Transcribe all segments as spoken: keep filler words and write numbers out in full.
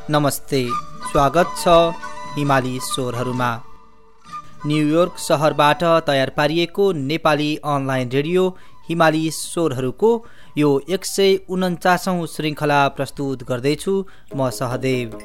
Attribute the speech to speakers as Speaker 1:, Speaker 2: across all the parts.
Speaker 1: नमस्ते, स्वागत छ हिमाली स्वरहरूमा। न्युयोर्क सहरबाट तयार पारिएको नेपाली अनलाइन रेडियो हिमाली स्वरहरूको यो एक सय उन्चासौं श्रृङ्खला प्रस्तुत गर्दैछु म सहदेव।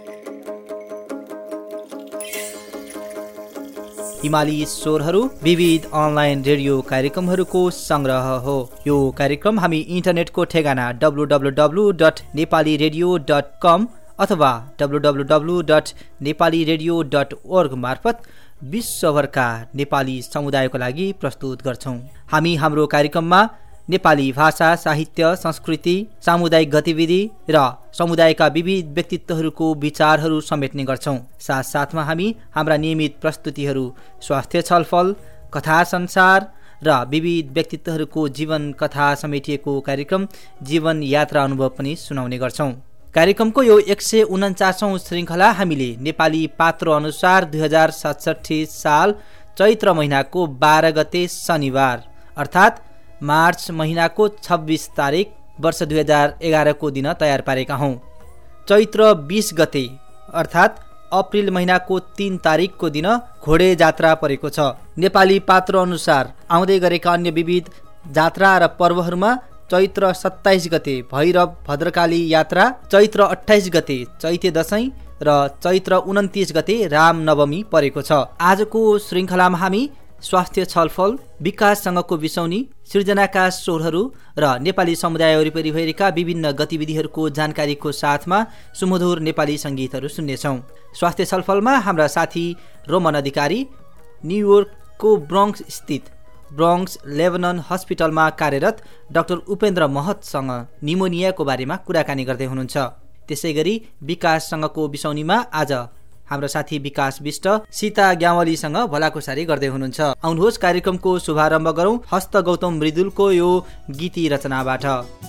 Speaker 1: हिमाली स्वरहरू विविध अनलाइन रेडियो कार्यक्रमहरूको संग्रह हो। यो कार्यक्रम हामी इन्टरनेटको ठेगाना W W W dot Nepali radio dot com अथवा W W W dot Nepali radio dot org मार्फत विश्वभरका नेपाली समुदायको लागि प्रस्तुत गर्छौं। हामी हाम्रो कार्यक्रममा नेपाली भाषा, साहित्य, संस्कृति, सामुदायिक गतिविधि र समुदायका विविध व्यक्तित्वहरूको विचारहरू समेट्ने गर्छौं। साथसाथमा हामी हाम्रा नियमित प्रस्तुतिहरू, स्वास्थ्य छलफल, कथा संसार र विविध व्यक्तित्वहरूको जीवन कथा समेटिएको कार्यक्रम जीवन यात्रा अनुभव पनि सुनाउने गर्छौं। कार्यक्रमको यो एक सय उन्चासौं श्रृङ्खला हामीले नेपाली पात्रो अनुसार दुई हजार सतसठी साल चैत्र महिनाको बाह्र गते शनिबार अर्थात् मार्च महिनाको छब्बिस तारिक वर्ष दुई हजार एघारको दिन तयार पारेका हौं। चैत्र बीस गते अर्थात् अप्रिल महिनाको तीन तारिकको दिन घोडे जात्रा परेको छ। नेपाली पात्रो अनुसार आउँदै गरेका अन्य विविध जात्रा र पर्वहरूमा चैत्र सत्ताइस गते भैरव भद्रकाली यात्रा, चैत्र अट्ठाइस गते चैते दशैं र चैत्र उन्तिस गते रामनवमी परेको छ। आजको श्रृङ्खलामा हामी स्वास्थ्य छलफल, विकाससँगको बिसौनी, सृजनाका स्वरहरू र नेपाली समुदाय वरिपरि भएका विभिन्न गतिविधिहरूको जानकारीको साथमा सुमधुर नेपाली सङ्गीतहरू सुन्नेछौँ। स्वास्थ्य छलफलमा हाम्रा साथी रोमन अधिकारी न्युयोर्कको ब्रोङ्क्स स्थित ब्रोङ्क्स लेबनन हस्पिटलमा कार्यरत डाक्टर उपेन्द्र महतसँग निमोनियाको बारेमा कुराकानी गर्दै हुनुहुन्छ। त्यसै गरी विकाससँगको बिसौनीमा आज हाम्रो साथी विकास विष्ट सीता ग्यावलीसँग भलाकुसारी गर्दै हुनुहुन्छ। आउनुहोस् कार्यक्रमको शुभारम्भ गरौं हस्त गौतम मृदुलको यो गीती रचनाबाट।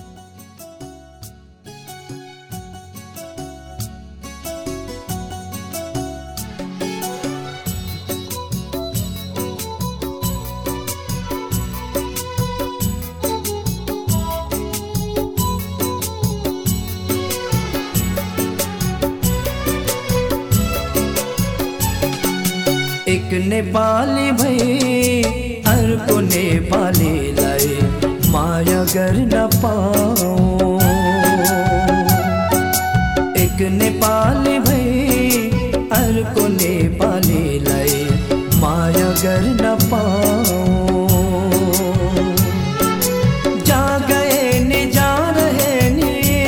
Speaker 2: एक नेपाली भई अर्को नेपालीलाई माया गर्न पाऊँ। एक नेपाली भई अर्को नेपालीलाई माया गर्न पाऊँ। जा गए नि जा रहे नि,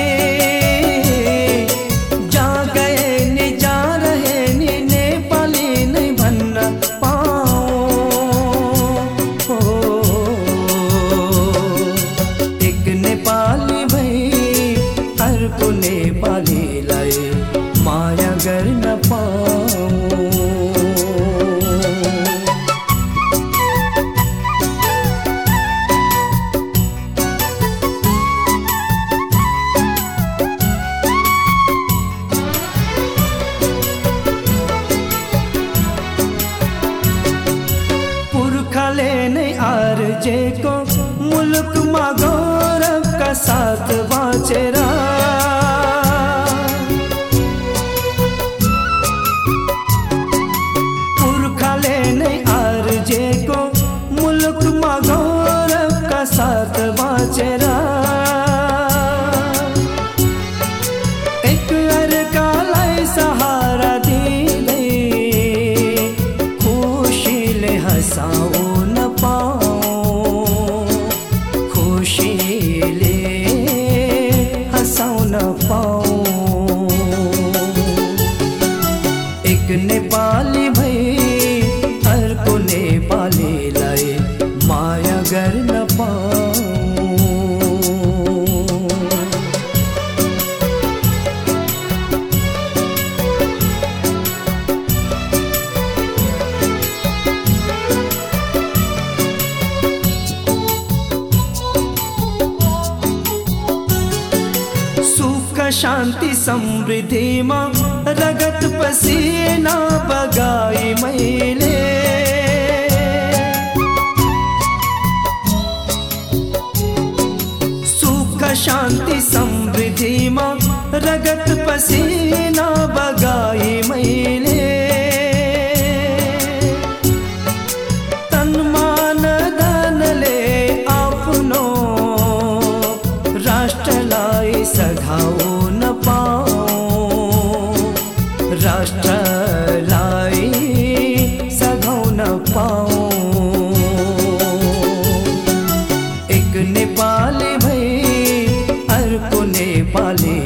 Speaker 2: जा गए नि जा रहे नि नेपाली नै भन्न पाऊँ। एक नेपाली भई अर्को नेपालीलाई माया गर्न पाऊँ। पुर्खाले नै आर्जेको मुलुकमा गौरवका साथ बाँचेर, पुर्खाले नै आर्जेको मुलुकमा गौरवका साथ बाँचेर एक अर्कालाई सहारा दिँदै खुसीले हँसाउन पाऊँ। खुसीले हँसाउन पाऊँ। एक नेपाली भई अर्को नेपालीलाई माया गर्न पाऊँ। शान्ति समृद्धिमा रगत पसिना बगाई मैले। शान्ति समृद्धिमा रगत पसीना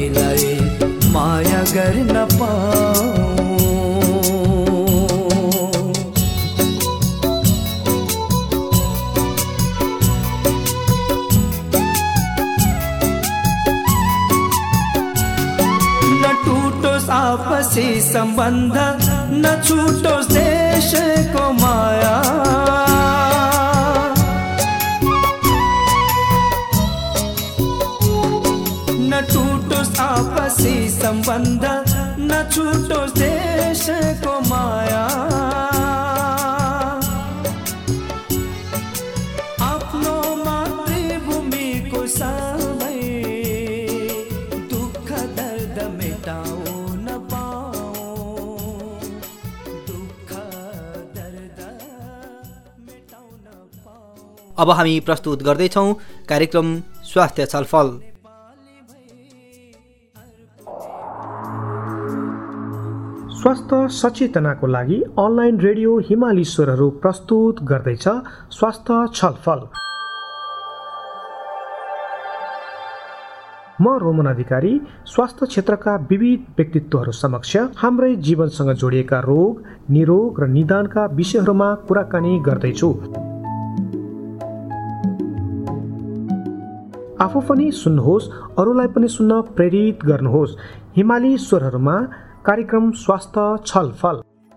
Speaker 2: तिमीलाई माया गर्न पाऊँ। न टूटोस् आपसी सम्बन्ध, न छुटोस् देशको माया। न टूटोस् आपसी सम्बन्ध, न छुटोस् देशको माया। आफ्नो मातृभूमिको सबै दुःख दर्द मेटाउन पाऊँ, दुःख दर्द मेटाउन पाऊँ।
Speaker 1: अब हामी प्रस्तुत गर्दैछौँ कार्यक्रम स्वास्थ्य छलफल।
Speaker 3: स्वास्थ्य सचेतनाको लागि अनलाइन रेडियो हिमाली स्वरहरू प्रस्तुत गर्दैछ स्वास्थ्य छलफल। म रोमन अधिकारी स्वास्थ्य क्षेत्रका विविध व्यक्तित्वहरू समक्ष हाम्रै जीवनसँग जोडिएका रोग, निरोग र निदानका विषयहरूमा कुराकानी गर्दैछु। आफू पनि सुन्नुहोस्, अरूलाई पनि सुन्न प्रेरित गर्नुहोस्। हिमाली स्वरहरूमा कार्यक्रम स्वास्थ्य छलफल।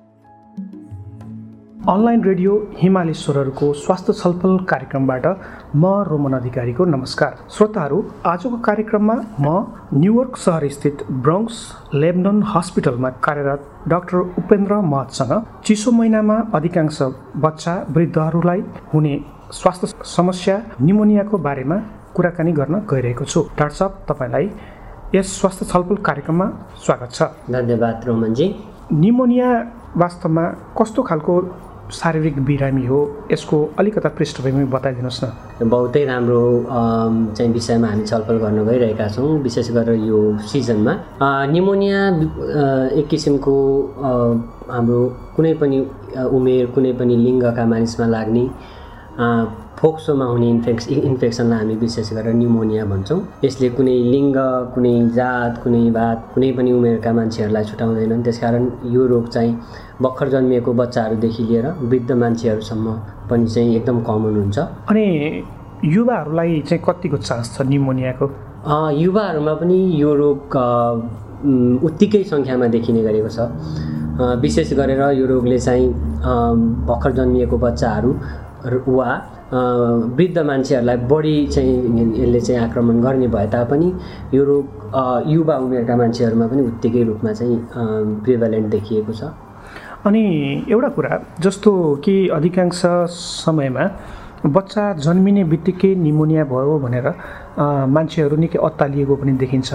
Speaker 3: अनलाइन रेडियो हिमाली स्वरहरूको स्वास्थ्य छलफल कार्यक्रमबाट म रोमन अधिकारीको नमस्कार। श्रोताहरू, आजको कार्यक्रममा म न्युयोर्क सहर स्थित ब्रोङ्क्स लेबनन हस्पिटलमा कार्यरत डाक्टर उपेन्द्र महतसँग चिसो महिनामा अधिकांश बच्चा वृद्धहरूलाई हुने स्वास्थ्य समस्या निमोनियाको बारेमा कुराकानी गर्न गइरहेको छु। डाक्टर साहब, तपाईँलाई यस स्वास्थ्य छलफल कार्यक्रममा स्वागत छ।
Speaker 4: धन्यवाद रोमनजी।
Speaker 3: निमोनिया वास्तवमा कस्तो खालको शारीरिक बिरामी हो, यसको अलिकता पृष्ठभूमि बताइदिनुहोस् न।
Speaker 4: बहुतै राम्रो चाहिँ विषयमा हामी छलफल गर्न गइरहेका छौँ, विशेष गरेर यो सिजनमा। निमोनिया एक किसिमको हाम्रो कुनै पनि उमेर, कुनै पनि लिङ्गका मानिसमा लाग्ने फोक्सोमा हुने इन्फेक्स इन्फेक्सनलाई हामी विशेष गरेर निमोनिया भन्छौँ। यसले कुनै लिङ्ग, कुनै जात, कुनै भात, कुनै पनि उमेरका मान्छेहरूलाई छुटाउँदैनन्। त्यसकारण यो रोग चाहिँ भर्खर जन्मिएको बच्चाहरूदेखि लिएर वृद्ध मान्छेहरूसम्म पनि चाहिँ एकदम कमन हुन्छ।
Speaker 3: अनि युवाहरूलाई चाहिँ कतिको चान्स छ निमोनियाको?
Speaker 4: युवाहरूमा पनि यो रोग उत्तिकै सङ्ख्यामा देखिने गरेको छ। विशेष गरेर यो रोगले चाहिँ भर्खर जन्मिएको बच्चाहरू वा वृद्ध मान्छेहरूलाई बढी चाहिँ यसले चाहिँ आक्रमण गर्ने भए तापनि यो रोग युवा उमेरका मान्छेहरूमा पनि उत्तिकै रूपमा चाहिँ प्रिभेलेन्ट देखिएको छ।
Speaker 3: अनि एउटा कुरा जस्तो कि अधिकांश समयमा बच्चा जन्मिने बित्तिकै निमोनिया भयो भनेर मान्छेहरू निकै अत्तालिएको पनि देखिन्छ।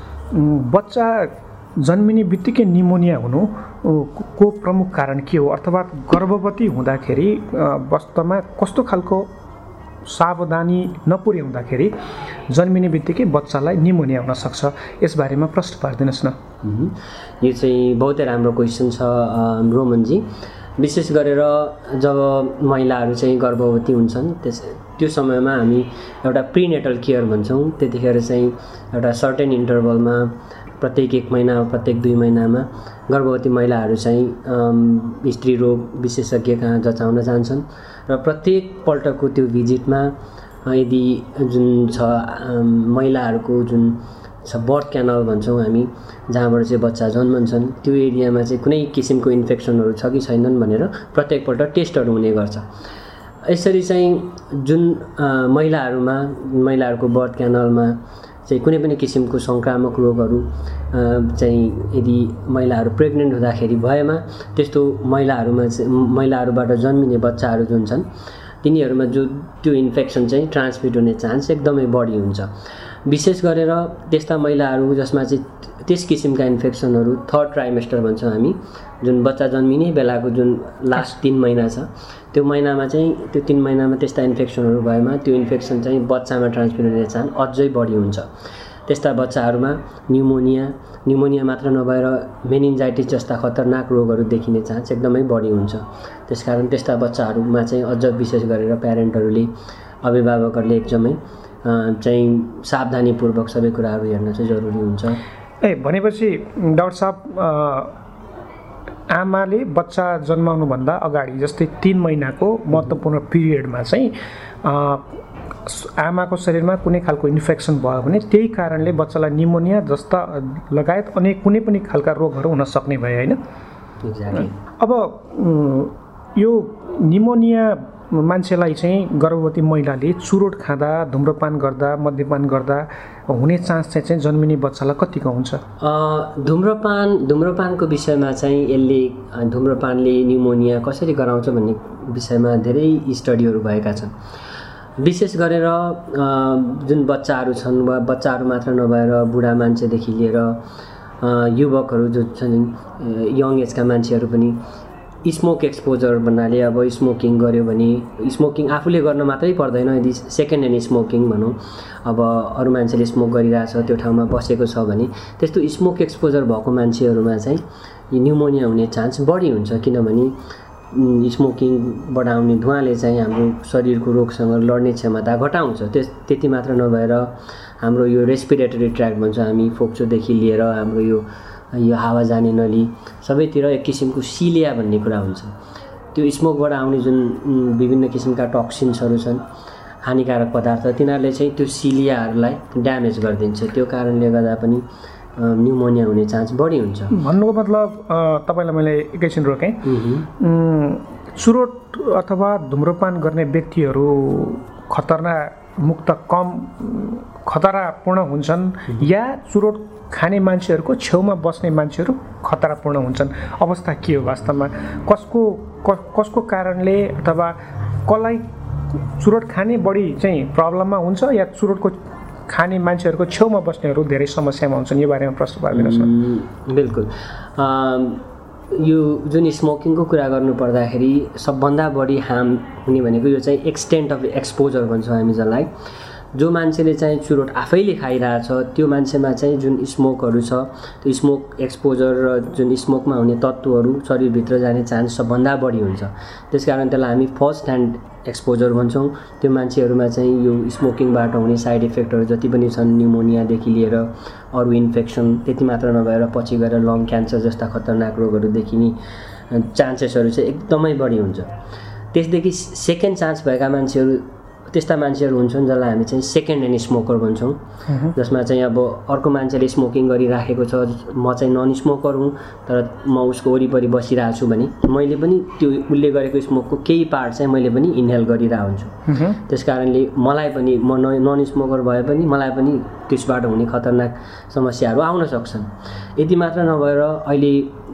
Speaker 3: बच्चा जन्मिने बित्तिकै निमोनिया हुनु को प्रमुख कारण के हो, अथवा गर्भवती हुँदाखेरि वास्तवमा कस्तो खालको सावधानी नपुर्याउँदाखेरि जन्मिने बित्तिकै बच्चालाई निमोनिया हुन सक्छ, यसबारेमा प्रश्न पारिदिनुहोस् न।
Speaker 4: यो चाहिँ बहुतै राम्रो क्वेसन छ रोमनजी। विशेष गरेर जब महिलाहरू चाहिँ गर्भवती हुन्छन् त्यस त्यो समयमा हामी एउटा प्रिनेटल केयर भन्छौँ। त्यतिखेर चाहिँ एउटा सर्टेन इन्टरभलमा प्रत्येक एक महिना प्रत्येक दुई महिनामा गर्भवती महिलाहरू चाहिँ स्त्री रोग विशेषज्ञ कहाँ जचाउन जान्छन् र प्रत्येक पल्टको त्यो भिजिटमा यदि जुन छ महिलाहरूको जुन छ बर्थ क्यानल भन्छौँ हामी, जहाँबाट चाहिँ बच्चा जन्मन्छन्, त्यो एरियामा चाहिँ कुनै किसिमको इन्फेक्सनहरू छ कि छैनन् भनेर प्रत्येकपल्ट टेस्टहरू हुने गर्छ। यसरी चाहिँ जुन महिलाहरूमा महिलाहरूको बर्थ क्यानलमा चाहिँ कुनै पनि किसिमको सङ्क्रामक रोगहरू चाहिँ यदि महिलाहरू प्रेग्नेन्ट हुँदाखेरि भएमा त्यस्तो महिलाहरूमा चाहिँ महिलाहरूबाट जन्मिने बच्चाहरू जुन छन् तिनीहरूमा जो त्यो इन्फेक्सन चाहिँ ट्रान्समिट हुने चान्स एकदमै बढी हुन्छ। विशेष गरेर त्यस्ता महिलाहरू जसमा चाहिँ त्यस किसिमका इन्फेक्सनहरू थर्ड ट्राइमेस्टर भन्छौँ हामी, जुन बच्चा जन्मिने बेलाको जुन लास्ट तिन महिना छ त्यो महिनामा चाहिँ त्यो तिन महिनामा त्यस्ता इन्फेक्सनहरू भएमा त्यो इन्फेक्सन चाहिँ बच्चामा ट्रान्समिट हुने चान्स अझै बढी हुन्छ। त्यस्ता बच्चाहरूमा न्युमोनिया न्युमोनिया मात्र नभएर मेनिन्जाइटिस जस्ता खतरनाक रोगहरू देखिने चान्स एकदमै बढी हुन्छ। त्यसकारण त्यस्ता बच्चाहरूमा चाहिँ अझ विशेष गरेर प्यारेन्टहरूले, अभिभावकहरूले एकदमै चाहिँ सावधानीपूर्वक सबै कुराहरू हेर्न चाहिँ जरुरी हुन्छ।
Speaker 3: ए भनेपछि डाक्टर साहब आमाले बच्चा जन्माउनुभन्दा अगाडि जस्तै तिन महिनाको महत्त्वपूर्ण पिरियडमा चाहिँ आमाको शरीरमा कुनै खालको इन्फेक्सन भयो भने त्यही कारणले बच्चालाई निमोनिया जस्ता लगायत अन्य कुनै पनि खालका रोगहरू हुन सक्ने भए होइन। अब यो निमोनिया मान्छेलाई चाहिँ गर्भवती महिलाले चुरोट खाँदा धुम्रपान गर्दा मद्यपान गर्दा हुने चान्स चाहिँ चाहिँ जन्मिने बच्चालाई कतिको हुन्छ?
Speaker 4: धुम्रपान धुम्रपानको विषयमा चाहिँ यसले धुम्रपानले निमोनिया कसरी गराउँछ भन्ने विषयमा धेरै स्टडीहरू भएका छन्। विशेष गरेर जुन बच्चाहरू छन् वा बच्चाहरू मात्र नभएर बुढा मान्छेदेखि लिएर युवकहरू जो छन् यङ एजका मान्छेहरू पनि स्मोक एक्सपोजर भन्नाले अब स्मोकिङ गर्यो भने स्मोकिङ आफूले गर्न मात्रै पर्दैन, यदि सेकेन्ड ह्यान्ड स्मोकिङ भनौँ अब अरू मान्छेले स्मोक गरिरहेछ त्यो ठाउँमा बसेको छ भने त्यस्तो स्मोक एक्सपोजर भएको मान्छेहरूमा चाहिँ न्युमोनिया हुने चान्स बढी हुन्छ। किनभने स्मोकिङबाट आउने धुवाँले चाहिँ हाम्रो शरीरको रोगसँग लड्ने क्षमता घटाउँछ। त्यस त्यति मात्र नभएर हाम्रो यो रेस्पिरेटरी ट्र्याक्ट भन्छ हामी फोक्सोदेखि लिएर हाम्रो यो यो हावा जाने नली सबैतिर एक किसिमको सिलिया भन्ने कुरा हुन्छ। त्यो स्मोकबाट आउने जुन विभिन्न किसिमका टक्सिन्सहरू छन् हानिकारक पदार्थ तिनीहरूले चाहिँ त्यो सिलियाहरूलाई ड्यामेज गरिदिन्छ। त्यो कारणले गर्दा पनि न्युमोनिया हुने चान्स बढी हुन्छ।
Speaker 3: भन्नुको मतलब तपाईँलाई मैले एकैछिन रोकेँ, चुरोट अथवा धुम्रपान गर्ने व्यक्तिहरू खतरनाक मुक्त कम खतरापूर्ण हुन्छन् या चुरोट खाने मान्छेहरूको छेउमा बस्ने मान्छेहरू खतरापूर्ण हुन्छन्? अवस्था के हो वास्तवमा? कसको कसको कारणले अथवा कसलाई चुरोट खाने बढी चाहिँ प्रब्लममा हुन्छ या चुरोटको खाने मान्छेहरूको छेउमा बस्नेहरू धेरै समस्यामा हुन्छन्? यो बारेमा प्रश्न पारिदिनुहोस् न।
Speaker 4: बिल्कुल, यो जुन स्मोकिङको कुरा गर्नु पर्दाखेरि सबभन्दा बढी हार्म हुने भनेको यो चाहिँ एक्सटेन्ट अफ एक्सपोजर भन्छौँ हामी जसलाई। जो मान्छेले चाहिँ चुरोट आफैले खाइरहेछ त्यो मान्छेमा चाहिँ जुन स्मोकहरू छ त्यो स्मोक एक्सपोजर र जुन स्मोकमा हुने तत्त्वहरू शरीरभित्र जाने चान्स सबभन्दा बढी हुन्छ। त्यसकारण त्यसलाई हामी फर्स्ट ह्यान्ड एक्सपोजर भन्छौँ। त्यो मान्छेहरूमा चाहिँ यो स्मोकिङबाट हुने साइड इफेक्टहरू जति पनि छन् न्युमोनियादेखि लिएर अरू इन्फेक्सन त्यति मात्र नभएर पछि गएर लङ क्यान्सर जस्ता खतरनाक रोगहरू देखिने चान्सेसहरू चाहिँ एकदमै बढी हुन्छ। त्यसदेखि सेकेन्ड चान्स भएका मान्छेहरू त्यस्ता मान्छेहरू हुन्छन् जसलाई हामी चाहिँ सेकेन्ड ह्यान्ड स्मोकर भन्छौँ, जसमा चाहिँ अब अर्को मान्छेले स्मोकिङ गरिराखेको छ, म चाहिँ नन स्मोकर हुँ तर म उसको वरिपरि बसिरहेको छु भने मैले पनि त्यो उसले गरेको स्मोकको केही पार्ट चाहिँ मैले पनि इन्हेल गरिरहेको हुन्छु। त्यस कारणले मलाई पनि म नन स्मोकर भए पनि मलाई पनि त्यसबाट हुने खतरनाक समस्याहरू आउन सक्छन्। यति मात्र नभएर अहिले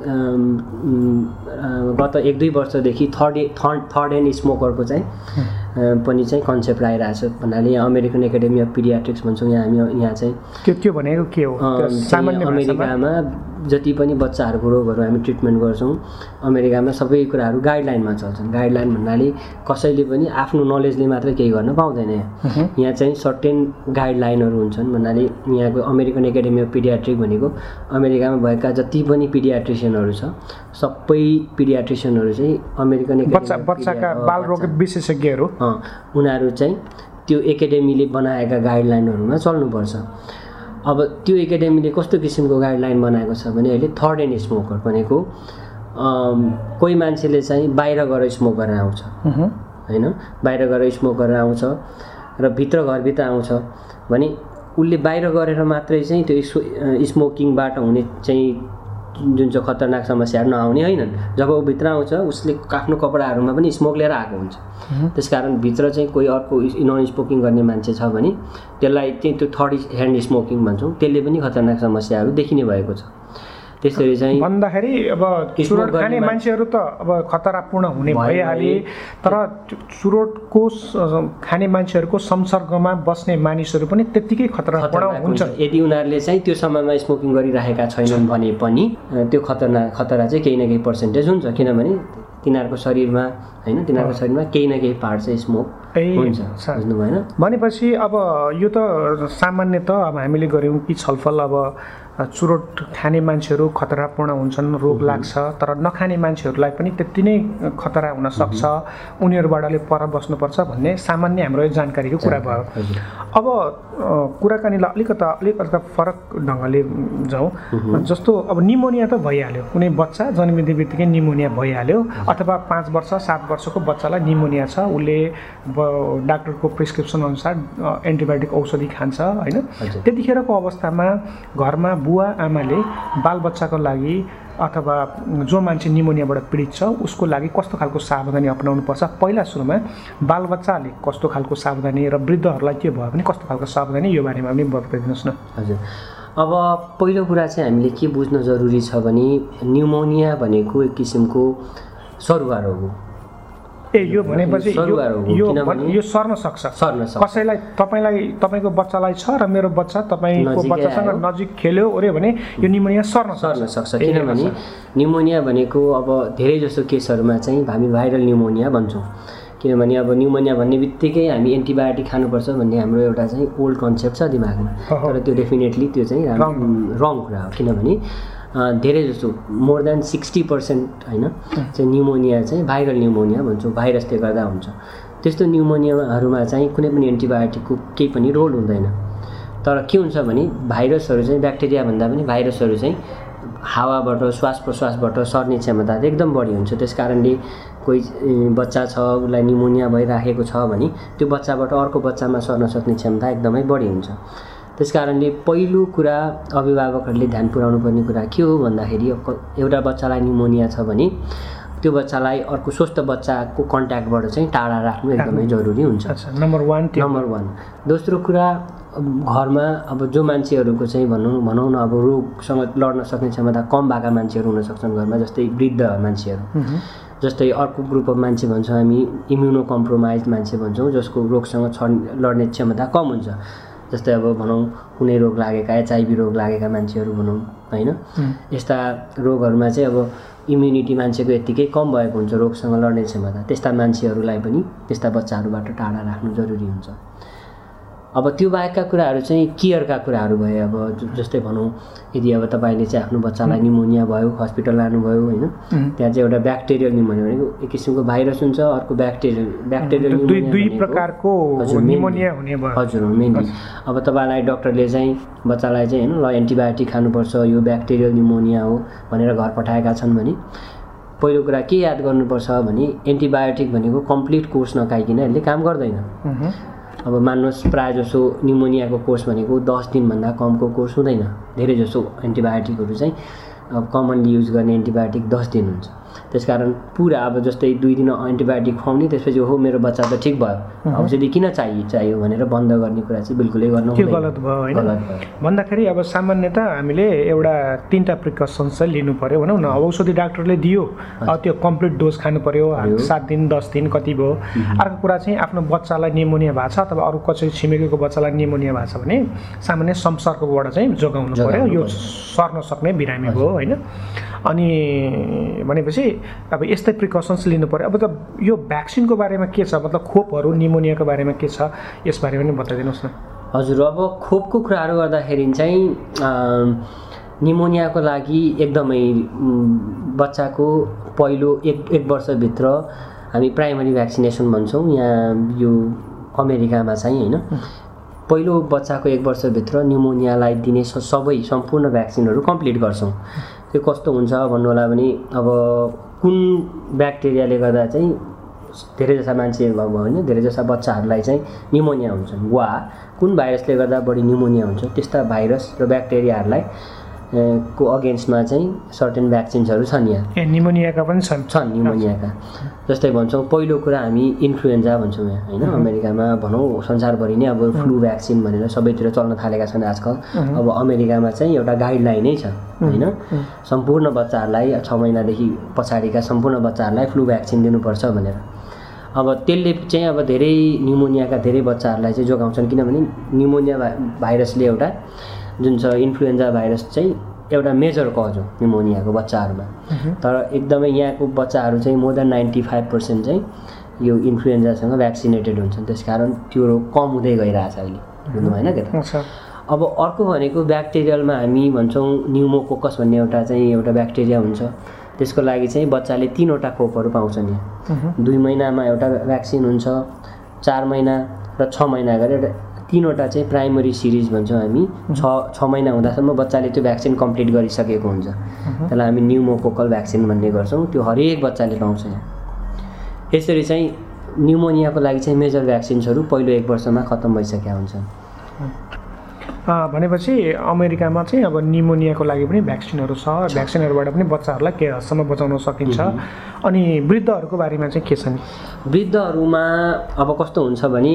Speaker 4: गत एक दुई वर्षदेखि थर्ड थर्ड थर्ड ह्यान्ड स्मोकरको चाहिँ पनि चाहिँ कन्सेप्ट आइरहेछ भन्नाले यहाँ अमेरिकन एकाडेमी अफ पिडियाट्रिक्स भन्छौँ यहाँ हामी यहाँ चाहिँ
Speaker 3: त्यो त्यो भनेको के हो?
Speaker 4: सामान्य अमेरिकामा जति पनि बच्चाहरूको रोगहरू हामी ट्रिटमेन्ट गर्छौँ अमेरिकामा सबै कुराहरू गाइडलाइनमा चल्छन्। गाइडलाइन भन्नाले कसैले पनि आफ्नो नलेजले मात्रै केही गर्न पाउँदैन। यहाँ यहाँ चाहिँ सर्टेन गाइडलाइनहरू हुन्छन् भन्नाले यहाँको अमेरिकन एकाडेमी अफ पिडियाट्रिक भनेको अमेरिकामा भएका जति पनि पिडियाट्रिसियनहरू छ सबै पिडियाट्रिसियनहरू चाहिँ अमेरिकन
Speaker 3: बच्चा बच्चाका बाल रोग विशेषज्ञहरू
Speaker 4: उनीहरू चाहिँ त्यो एकाडेमीले बनाएका गाइडलाइनहरूमा चल्नुपर्छ। अब त्यो एकाडेमीले कस्तो किसिमको गाइडलाइन बनाएको छ भने अहिले थर्ड ह्यान्ड स्मोकर भनेको कोही मान्छेले चाहिँ बाहिर गएर स्मोक गरेर आउँछ होइन, बाहिर गएर स्मोक गरेर आउँछ र भित्र घरभित्र आउँछ भने उसले बाहिर गरेर मात्रै चाहिँ त्यो स्मोकिङबाट हुने चाहिँ जुन चाहिँ खतरनाक समस्याहरू नआउने होइनन्। जब ऊ भित्र आउँछ उसले आफ्नो कपडाहरूमा पनि स्मोक लिएर आएको हुन्छ। त्यसकारण भित्र चाहिँ कोही अर्को नन स्मोकिङ गर्ने मान्छे छ भने त्यसलाई चाहिँ त्यो थर्ड ह्यान्ड स्मोकिङ भन्छौँ, त्यसले पनि खतरनाक समस्याहरू देखिने भएको छ। त्यसरी चाहिँ
Speaker 3: भन्दाखेरि अब चुरोट खाने मान्छेहरू त अब खतरापूर्ण हुने भइहाले, तर चुरोटको खाने मान्छेहरूको संसर्गमा बस्ने मानिसहरू पनि त्यत्तिकै खतरापूर्ण हुन्छन्
Speaker 4: यदि उनीहरूले चाहिँ त्यो समयमा स्मोकिङ गरिरहेका छैनन् भने पनि त्यो खतरनाक खतरा चाहिँ केही न केही पर्सेन्टेज हुन्छ। किनभने तिनीहरूको शरीरमा होइन तिनीहरूको शरीरमा केही न केही पार्ट चाहिँ स्मोक हुन्छ। बुझ्नु भएन?
Speaker 3: भनेपछि अब यो त सामान्य त अब हामीले गऱ्यौँ कि छलफल अब चुरोट खाने मान्छेहरू खतरापूर्ण हुन्छन्, रोग लाग्छ, तर नखाने मान्छेहरूलाई पनि त्यति नै खतरा हुनसक्छ, उनीहरूबाटले पर बस्नुपर्छ भन्ने सामान्य हाम्रो जानकारीको कुरा भयो। अब कुराकानीलाई अलिकता अलिकता फरक ढङ्गले जाउँ। जस्तो अब निमोनिया त भइहाल्यो, कुनै बच्चा जन्मिने बित्तिकै निमोनिया भइहाल्यो, अथवा पाँच वर्ष सात वर्षको बच्चालाई निमोनिया छ, उसले डाक्टरको प्रिस्क्रिप्सन अनुसार एन्टिबायोटिक औषधि खान्छ होइन। त्यतिखेरको अवस्थामा घरमा बुवा आमाले बालबच्चाको लागि अथवा जो मान्छे निमोनियाबाट पीडित छ उसको लागि कस्तो खालको सावधानी अपनाउनुपर्छ? पहिला सुरुमा बालबच्चाले कस्तो खालको सावधानी र वृद्धहरूलाई के भयो भने कस्तो खालको सावधानी, यो बारेमा पनि बताइदिनुहोस् न।
Speaker 4: हजुर, अब पहिलो कुरा चाहिँ हामीले के बुझ्न जरुरी छ भने निमोनिया भनेको एक किसिमको सरुवा रोग हो।
Speaker 3: ए यो भनेपछि यो यो सर्न सक्छ,
Speaker 4: सर्न सक्छ।
Speaker 3: कसैलाई तपाईँलाई तपाईँको बच्चालाई छ र मेरो बच्चा तपाईँको बच्चासँग नजिक खेल्यो ओर्यो भने यो निमोनिया सर्न
Speaker 4: सर्न सक्छ। किनभने निमोनिया भनेको अब धेरै जसो केसहरूमा चाहिँ हामी भाइरल निमोनिया भन्छौँ। किनभने अब निमोनिया भन्ने बित्तिकै हामी एन्टिबायोटिक खानुपर्छ भन्ने हाम्रो एउटा चाहिँ ओल्ड कन्सेप्ट छ दिमागमा, तर त्यो डेफिनेटली त्यो चाहिँ रङ कुरा हो। किनभने धेरै जसो मोर देन सिक्सटी पर्सेन्ट होइन चाहिँ निमोनिया चाहिँ भाइरल निमोनिया भन्छौँ, भाइरसले गर्दा हुन्छ। त्यस्तो निमोनियाहरूमा चाहिँ कुनै पनि एन्टिबायोटिकको केही पनि रोल हुँदैन। तर के हुन्छ भने भाइरसहरू चाहिँ ब्याक्टेरिया भन्दा पनि भाइरसहरू चाहिँ हावाबाट श्वास प्रश्वासबाट सर्ने क्षमता एकदम बढी हुन्छ। त्यस कारणले कोही बच्चा छ उसलाई निमोनिया भइराखेको छ भने त्यो बच्चाबाट अर्को बच्चामा सर्न सक्ने क्षमता एकदमै बढी हुन्छ। त्यस कारणले पहिलो कुरा अभिभावकहरूले ध्यान पुर्याउनु पर्ने कुरा के हो भन्दाखेरि एउटा बच्चालाई निमोनिया छ भने त्यो बच्चालाई अर्को स्वस्थ बच्चाको कन्ट्याक्टबाट चाहिँ टाढा राख्नु एकदमै जरुरी हुन्छ।
Speaker 3: नम्बर वान
Speaker 4: नम्बर वान दोस्रो कुरा घरमा अब जो मान्छेहरूको चाहिँ भनौँ भनौँ न अब रोगसँग लड्न सक्ने क्षमता कम भएका मान्छेहरू हुनसक्छन् घरमा, जस्तै वृद्ध मान्छेहरू, जस्तै अर्को ग्रुप अफ मान्छे भन्छौँ हामी इम्युनो कम्प्रोमाइज मान्छे भन्छौँ, जसको रोगसँग छ लड्ने क्षमता कम हुन्छ। जस्तै अब भनौँ कुनै रोग लागेका एचआइभी रोग लागेका मान्छेहरू भनौँ होइन, यस्ता रोगहरूमा चाहिँ अब इम्युनिटी मान्छेको यत्तिकै कम भएको हुन्छ रोगसँग लड्ने क्षमता, त्यस्ता मान्छेहरूलाई पनि त्यस्ता बच्चाहरूबाट टाढा राख्नु जरुरी हुन्छ। अब त्यो बाहेकका कुराहरू चाहिँ केयरका कुराहरू भए, अब जस्तै भनौँ यदि अब तपाईँले चाहिँ आफ्नो बच्चालाई निमोनिया भयो हस्पिटल लानुभयो होइन, त्यहाँ चाहिँ एउटा ब्याक्टेरियल निमोनिया भनेको एक किसिमको भाइरस हुन्छ, अर्को ब्याक्टेरियल ब्याक्टेरियल
Speaker 3: दुई प्रकारको निमोनिया हुने भयो।
Speaker 4: हजुर मेनली अब तपाईँलाई डक्टरले चाहिँ बच्चालाई चाहिँ होइन ल एन्टिबायोटिक खानुपर्छ यो ब्याक्टेरियल निमोनिया हो भनेर घर पठाएका छन् भने पहिलो कुरा के याद गर्नुपर्छ भने एन्टिबायोटिक भनेको कम्प्लिट कोर्स नखाइकन यसले काम गर्दैन। अब मान्नुहोस् प्रायः जसो निमोनियाको कोर्स भनेको दस दिनभन्दा कमको कोर्स हुँदैन। धेरै जसो एन्टिबायोटिकहरू चाहिँ अब कमनली युज गर्ने एन्टिबायोटिक दस दिन हुन्छ। त्यसकारण पुरा अब जस्तै दुई दिन एन्टिबायोटिक खुवाउने त्यसपछि हो मेरो बच्चा त ठिक भयो औषधि किन चाहियो चाहियो भनेर बन्द गर्ने कुरा चाहिँ बिल्कुलै गर्नु
Speaker 3: त्यो गलत भयो होइन। भन्दाखेरि अब सामान्यतः हामीले एउटा तिनवटा प्रिकसन्स चाहिँ लिनु पऱ्यो भनौँ न। अब औषधि डाक्टरले दियो त्यो कम्प्लिट डोज खानु पऱ्यो, सात दिन दस दिन कति भयो। अर्को कुरा चाहिँ आफ्नो बच्चालाई निमोनिया भएको छ अथवा अरू कसै छिमेकीको बच्चालाई निमोनिया भएको छ भने सामान्य संसर्गबाट चाहिँ जोगाउनु पऱ्यो, यो सर्न सक्ने बिरामी भयो होइन। अनि भनेपछि अब यस्तै प्रिकसन्स लिनु पऱ्यो। अब त यो भ्याक्सिनको बारेमा के छ, मतलब खोपहरू निमोनियाको बारेमा के छ यसबारे पनि बताइदिनुहोस् न।
Speaker 4: हजुर, अब खोपको कुराहरू गर्दाखेरि चाहिँ निमोनियाको लागि एकदमै बच्चाको पहिलो एक एक वर्षभित्र हामी प्राइमरी भ्याक्सिनेसन भन्छौँ यहाँ यो अमेरिकामा चाहिँ होइन। पहिलो बच्चाको एक वर्षभित्र निमोनियालाई दिने सबै सम्पूर्ण भ्याक्सिनहरू कम्प्लिट गर्छौँ। त्यो कस्तो हुन्छ भन्नु होला भने अब कुन ब्याक्टेरियाले गर्दा चाहिँ धेरैजसा मान्छे भयो होइन धेरैजसा बच्चाहरूलाई चाहिँ निमोनिया हुन्छन् वा कुन भाइरसले गर्दा बढी निमोनिया हुन्छ त्यस्ता भाइरस र ब्याक्टेरियाहरूलाई को अगेन्स्टमा चाहिँ सर्टेन भ्याक्सिन्सहरू छन् यहाँ।
Speaker 3: ए निमोनियाका पनि छन्
Speaker 4: छन् निमोनियाका। जस्तै भन्छौँ पहिलो कुरा हामी इन्फ्लुएन्जा भन्छौँ यहाँ होइन। अमेरिकामा भनौँ संसारभरि नै अब फ्लू भ्याक्सिन भनेर सबैतिर चल्न थालेका छन् आजकल। अब अमेरिकामा चाहिँ एउटा गाइडलाइनै छ होइन, सम्पूर्ण बच्चाहरूलाई छ महिनादेखि पछाडिका सम्पूर्ण बच्चाहरूलाई फ्लू भ्याक्सिन दिनुपर्छ भनेर। अब त्यसले चाहिँ अब धेरै निमोनियाका धेरै बच्चाहरूलाई चाहिँ जोगाउँछन्, किनभने निमोनिया भाइरसले एउटा जुन छ इन्फ्लुएन्जा भाइरस चाहिँ एउटा मेजर कज हो निमोनियाको बच्चाहरूमा। तर एकदमै यहाँको बच्चाहरू चाहिँ more than ninety five percent चाहिँ यो इन्फ्लुएन्जासँग भ्याक्सिनेटेड हुन्छन्, त्यस कारण त्यो रोग कम हुँदै गइरहेछ अहिले बुझ्नु भएन क्या त। अब अर्को भनेको ब्याक्टेरियलमा हामी भन्छौँ न्युमोकोकस भन्ने एउटा चाहिँ एउटा ब्याक्टेरिया हुन्छ। त्यसको लागि चाहिँ बच्चाले तिनवटा खोपहरू पाउँछन् यहाँ। दुई महिनामा एउटा भ्याक्सिन हुन्छ, चार महिना र छ महिना गरेर तिनवटा चाहिँ प्राइमरी सिरिज भन्छौँ हामी। छ छ महिना हुँदासम्म बच्चाले त्यो भ्याक्सिन कम्प्लिट गरिसकेको हुन्छ। त्यसलाई हामी न्युमोकोकल भ्याक्सिन भन्ने गर्छौँ। त्यो हरेक बच्चाले पाउँछ यहाँ। यसरी चाहिँ न्युमोनियाको लागि चाहिँ मेजर भ्याक्सिन्सहरू पहिलो एक वर्षमा खत्तम भइसकेका हुन्छन्।
Speaker 3: भनेपछि अमेरिकामा चाहिँ अब निमोनियाको लागि पनि भ्याक्सिनहरू छ। भ्याक्सिनहरूबाट पनि बच्चाहरूलाई केही हदसम्म बचाउन सकिन्छ। अनि वृद्धहरूको बारेमा चाहिँ के छ नि?
Speaker 4: वृद्धहरूमा अब कस्तो हुन्छ भने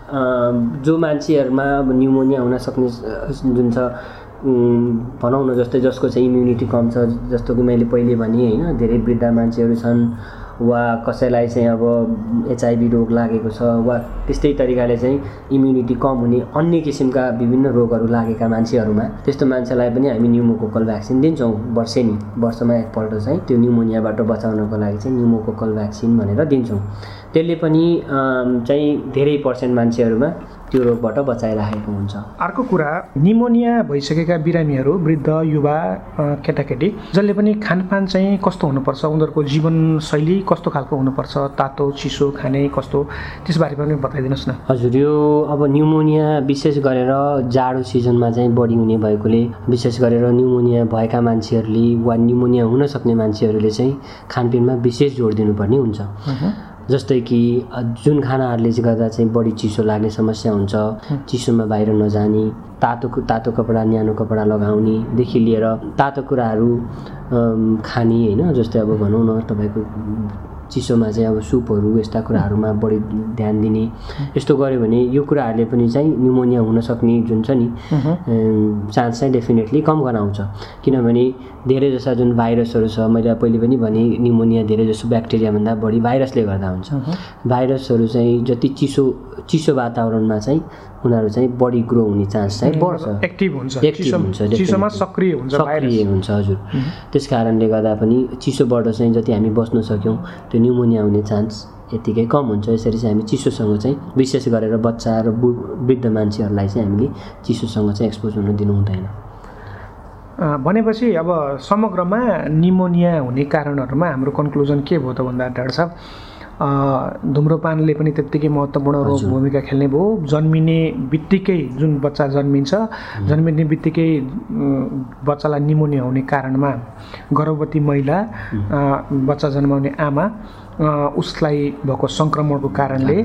Speaker 4: जो मान्छेहरूमा न्युमोनिया हुन सक्ने जुन छ भनौँ न, जस्तै जसको चाहिँ इम्युनिटी कम छ, जस्तो कि मैले पहिले भने होइन, धेरै वृद्ध मान्छेहरू छन् वा कसैलाई चाहिँ अब एचआइभी रोग लागेको छ वा त्यस्तै तरिकाले चाहिँ इम्युनिटी कम हुने अन्य किसिमका विभिन्न रोगहरू लागेका मान्छेहरूमा, त्यस्तो मान्छेलाई पनि हामी न्युमोकोकल भ्याक्सिन दिन्छौँ वर्षेनी। वर्षमा एकपल्ट चाहिँ त्यो न्युमोनियाबाट बचाउनको लागि चाहिँ न्युमोकोकल भ्याक्सिन भनेर दिन्छौँ। त्यसले पनि चाहिँ धेरै पर्सेन्ट मान्छेहरूमा त्यो रोगबाट बचाइराखेको हुन्छ।
Speaker 3: अर्को कुरा, निमोनिया भइसकेका बिरामीहरू, वृद्ध, युवा, केटाकेटी, जसले पनि खानपान चाहिँ कस्तो हुनुपर्छ, उनीहरूको जीवनशैली कस्तो खालको हुनुपर्छ, तातो चिसो खाने कस्तो, त्यसबारेमा पनि बताइदिनुहोस् न।
Speaker 4: हजुर, यो अब न्युमोनिया विशेष गरेर जाडो सिजनमा चाहिँ बढी हुने भएकोले विशेष गरेर न्युमोनिया भएका मान्छेहरूले वा न्युमोनिया हुन सक्ने मान्छेहरूले चाहिँ खानपिनमा विशेष जोड दिनुपर्ने हुन्छ। जस्तै कि जुन खानाहरूले चाहिँ गर्दा चाहिँ बढी चिसो लाग्ने समस्या हुन्छ, चिसोमा बाहिर नजाने, तातो तातो कपडा न्यानो कपडा लगाउनेदेखि लिएर तातो कुराहरू खाने होइन। जस्तै अब भनौँ न, तपाईँको चिसोमा चाहिँ अब सुपहरू यस्ता कुराहरूमा बढी ध्यान दिने, यस्तो गऱ्यो भने यो कुराहरूले पनि चाहिँ न्युमोनिया हुन सक्ने जुन छ नि चान्स चाहिँ डेफिनेटली कम गराउँछ। किनभने धेरै जसा जुन भाइरसहरू छ, मैले पहिले पनि भने न्युमोनिया धेरै जसो ब्याक्टेरियाभन्दा बढी भाइरसले गर्दा हुन्छ। भाइरसहरू चाहिँ जति चिसो चिसो वातावरणमा चाहिँ उनीहरू चाहिँ बढी ग्रो हुने चान्स चाहिँ बढ्छ,
Speaker 3: एक्टिभ हुन्छ,
Speaker 4: एक्टिभ हुन्छ,
Speaker 3: चिसोमा सक्रिय हुन्छ,
Speaker 4: सक्रिय हुन्छ। हजुर, त्यस कारणले गर्दा पनि चिसोबाट चाहिँ जति हामी बस्न सक्यौँ त्यो न्युमोनिया हुने चान्स यतिकै कम हुन्छ। यसरी चाहिँ हामी चिसोसँग चाहिँ विशेष गरेर बच्चा र वृद्ध मान्छेहरूलाई चाहिँ हामीले चिसोसँग चाहिँ एक्सपोज हुन दिनु हुँदैन।
Speaker 3: भनेपछि अब समग्रमा निमोनिया हुने कारणहरूमा हाम्रो कन्क्लुजन के भयो त भन्दा डाक्टर साहब, धुम्रपानले पनि त्यत्तिकै महत्त्वपूर्ण रोल भूमिका खेल्ने भयो। जन्मिने बित्तिकै जुन बच्चा जन्मिन्छ, जन्मिने बित्तिकै बच्चालाई निमोनिया हुने कारणमा गर्भवती महिला, बच्चा जन्माउने आमा, उसलाई भएको सङ्क्रमणको कारणले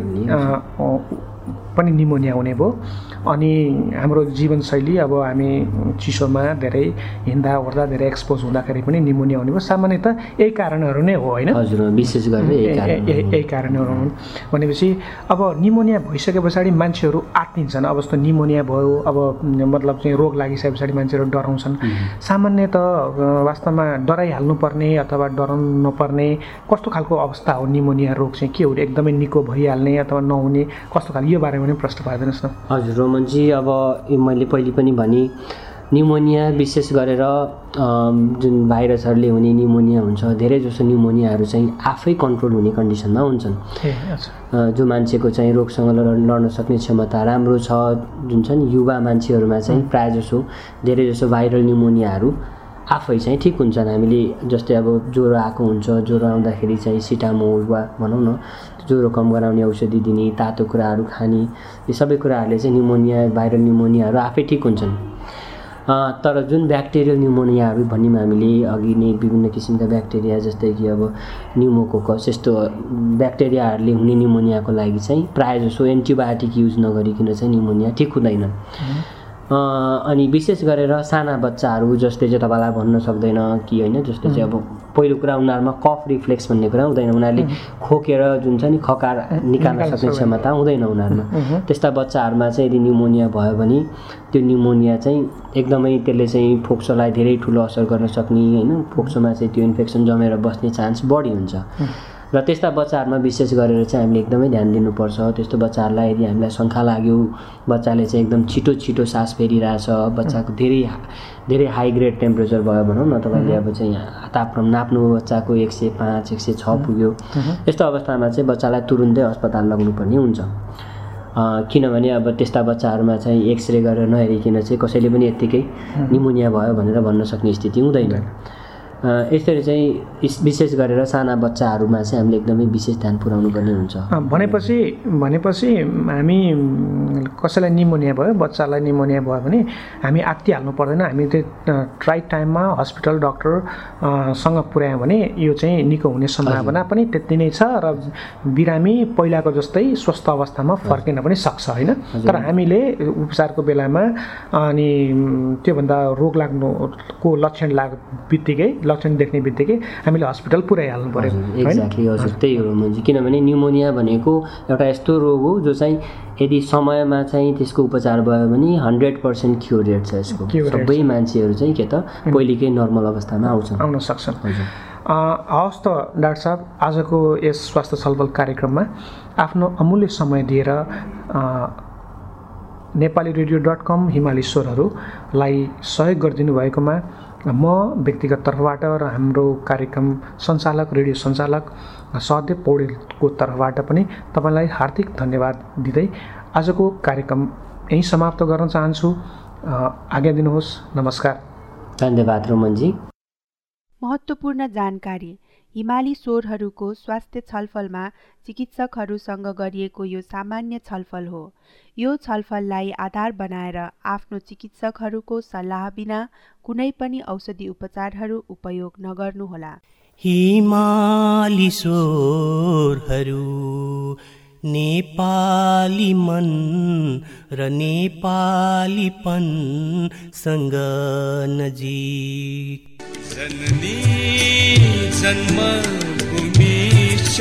Speaker 3: पनि निमोनिया हुने भयो। अनि हाम्रो जीवनशैली, अब हामी चिसोमा धेरै हिँड्दा ओर्दा धेरै एक्सपोज हुँदाखेरि पनि निमोनिया हुने भयो। सामान्यतः यही कारणहरू नै हो होइन?
Speaker 4: हजुर, विशेष गरेर
Speaker 3: यही कारणहरू हुन्। भनेपछि अब निमोनिया भइसके पछाडि मान्छेहरू आत्तिन्छन्। अब जस्तो निमोनिया भयो, अब मतलब चाहिँ रोग लागिसके पछाडि मान्छेहरू डराउँछन्। सामान्यतः वास्तवमा डराइहाल्नुपर्ने अथवा डराउनु नपर्ने कस्तो खालको अवस्था हो निमोनिया रोग चाहिँ? के हो, एकदमै निको भइहाल्ने अथवा नहुने, कस्तो खालको, यो बारेमा पनि प्रश्न पाइदिनुहोस् न।
Speaker 4: हजुर रोमनजी, अब मैले पहिले पनि भने न्युमोनिया विशेष गरेर जुन भाइरसहरूले हुने निमोनिया हुन्छ, धेरै जसो निमोनियाहरू चाहिँ आफै कन्ट्रोल हुने कन्डिसनमा हुन्छन्। जो मान्छेको चाहिँ रोगसँग लड्न सक्ने क्षमता राम्रो छ, जुन छ नि युवा मान्छेहरूमा चाहिँ प्रायः जसो धेरै जसो भाइरल निमोनियाहरू आफै चाहिँ ठिक हुन्छन्। हामीले जस्तै अब ज्वरो आएको हुन्छ, ज्वरो आउँदाखेरि चाहिँ सिटामोल वा भनौँ न ज्वरो कम गराउने औषधि दिने, तातो कुराहरू खाने, यो सबै कुराहरूले चाहिँ निमोनिया, भाइरल निमोनियाहरू आफै ठिक हुन्छन्। तर जुन ब्याक्टेरियल निमोनियाहरू भन्यौँ हामीले अघि नै, विभिन्न किसिमका ब्याक्टेरिया जस्तै कि अब न्युमोकोकस, यस्तो ब्याक्टेरियाहरूले हुने निमोनियाको लागि चाहिँ प्रायः जसो एन्टिबायोटिक युज नगरिकन चाहिँ निमोनिया ठिक हुँदैन। अनि विशेष गरेर साना बच्चाहरू जस्तै चाहिँ तपाईँलाई भन्न सक्दैन कि होइन, जस्तै चाहिँ अब पहिलो कुरा उनीहरूमा कफ रिफ्लेक्स भन्ने कुरा हुँदैन, उनीहरूले खोकेर जुन छ नि खकार निकाल्न सक्ने क्षमता हुँदैन उनीहरूमा। त्यस्ता बच्चाहरूमा चाहिँ यदि निमोनिया भयो भने त्यो निमोनिया चाहिँ एकदमै त्यसले चाहिँ फोक्सोलाई धेरै ठुलो असर गर्न सक्ने होइन, फोक्सोमा चाहिँ त्यो इन्फेक्सन जमेर बस्ने चान्स बढी हुन्छ। र त्यस्ता बच्चाहरूमा विशेष गरेर चाहिँ हामीले एकदमै ध्यान दिनुपर्छ। त्यस्तो बच्चाहरूलाई यदि हामीलाई शङ्का लाग्यो, बच्चाले चाहिँ एकदम छिटो छिटो सास फेरिरहेछ, बच्चाको धेरै धेरै हाई ग्रेड टेम्परेचर भयो भनौँ न, तपाईँले अब चाहिँ तापक्रम नाप्नु बच्चाको एक सय पाँच एक सय छ पुग्यो, यस्तो अवस्थामा चाहिँ बच्चालाई तुरुन्तै अस्पताल लग्नुपर्ने हुन्छ। किनभने अब त्यस्ता बच्चाहरूमा चाहिँ एक्सरे गरेर नहेरिकन चाहिँ कसैले पनि यत्तिकै निमोनिया भयो भनेर भन्न सक्ने स्थिति हुँदैन। यसरी चाहिँ विशेष गरेर साना बच्चाहरूमा चाहिँ हामीले एकदमै विशेष ध्यान पुर्याउनु पर्ने हुन्छ।
Speaker 3: भनेपछि भनेपछि हामी कसैलाई निमोनिया भयो, बच्चालाई निमोनिया भयो भने हामी आत्तिहाल्नु पर्दैन, हामी त्यो राइट टाइममा हस्पिटल डक्टरसँग पुर्यायौँ भने यो चाहिँ निको हुने सम्भावना पनि त्यति नै छ र बिरामी पहिलाको जस्तै स्वस्थ अवस्थामा फर्किन पनि सक्छ होइन। तर हामीले उपचारको बेलामा अनि त्योभन्दा रोग लाग्नुको लक्षण लाग बित्तिकै लक्षण देख्ने बित्तिकै हामीले हस्पिटल पुर्याइहाल्नु पर्यो।
Speaker 4: एक्ज्याक्टली हजुर, त्यही हो मुन्जी। किनभने निमोनिया भनेको एउटा यस्तो रोग हो जो चाहिँ यदि समयमा चाहिँ त्यसको उपचार भयो भने हन्ड्रेड पर्सेन्ट क्योर रेट छ यसको। सबै मान्छेहरू चाहिँ के त पहिलेकै नर्मल अवस्थामा आउँछन् आउन
Speaker 3: सक्छन्। हवस् त डाक्टर साहब, आजको यस स्वास्थ्य छलफल कार्यक्रममा आफ्नो अमूल्य समय दिएर नेपाली रेडियो डट कम हिमाली स्वरहरूलाई सहयोग गरिदिनु भएकोमा म व्यक्तिगत तर्फबाट र हाम्रो कार्यक्रम सञ्चालक रेडियो सञ्चालक सहदेव पौडेलको तर्फबाट पनि तपाईँलाई हार्दिक धन्यवाद दिँदै आजको कार्यक्रम यहीँ समाप्त गर्न चाहन्छु। आज्ञा दिनुहोस्। नमस्कार।
Speaker 4: धन्यवाद रोमनजी।
Speaker 5: महत्त्वपूर्ण जानकारी। हिमाली स्वरहरूको स्वास्थ्य छलफलमा चिकित्सकहरूसँग गरिएको यो सामान्य छलफल हो। यो छलफललाई आधार बनाएर आफ्नो चिकित्सकहरूको सल्लाह बिना कुनै पनि औषधि उपचारहरू उपयोग नगर्नुहोला।
Speaker 2: हिमाली स्वरहरू नेपाली मन र नेपालीपन सँग नजिक। जननी जन्मभूमि छ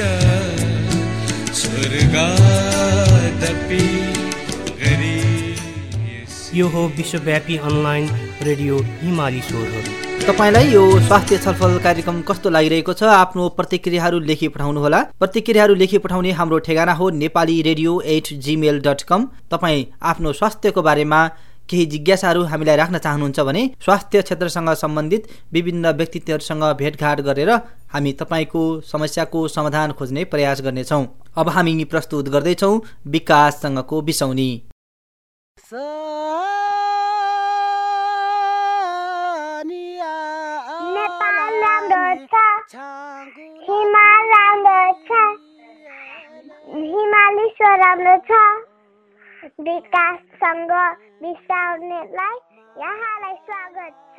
Speaker 2: स्वर्गदपि गरी। यो हो विश्वव्यापी अनलाइन रेडियो हिमाली स्वरहरू।
Speaker 1: तपाईलाई यो स्वास्थ्य छलफल कार्यक्रम कस्तो लागिरहेको छ? आफ्नो प्रतिक्रियाहरू लेखी पठाउनुहोला। प्रतिक्रियाहरू लेखी पठाउने हाम्रो ठेगाना हो Nepali radio at Gmail dot com. तपाईँ आफ्नो स्वास्थ्यको बारेमा केही जिज्ञासाहरू हामीलाई राख्न चाहनुहुन्छ भने स्वास्थ्य क्षेत्रसँग सम्बन्धित विभिन्न व्यक्तित्वहरूसँग भेटघाट गरेर हामी तपाईँको समस्याको समाधान खोज्ने प्रयास गर्नेछौँ। अब हामी प्रस्तुत गर्दैछौँ विकाससँगको बिसौनी।
Speaker 6: हिमाल राम्रो छ, हिमाली स्वर राम्रो छ। विकाससँग बिसाउनेलाई यहाँलाई स्वागत छ।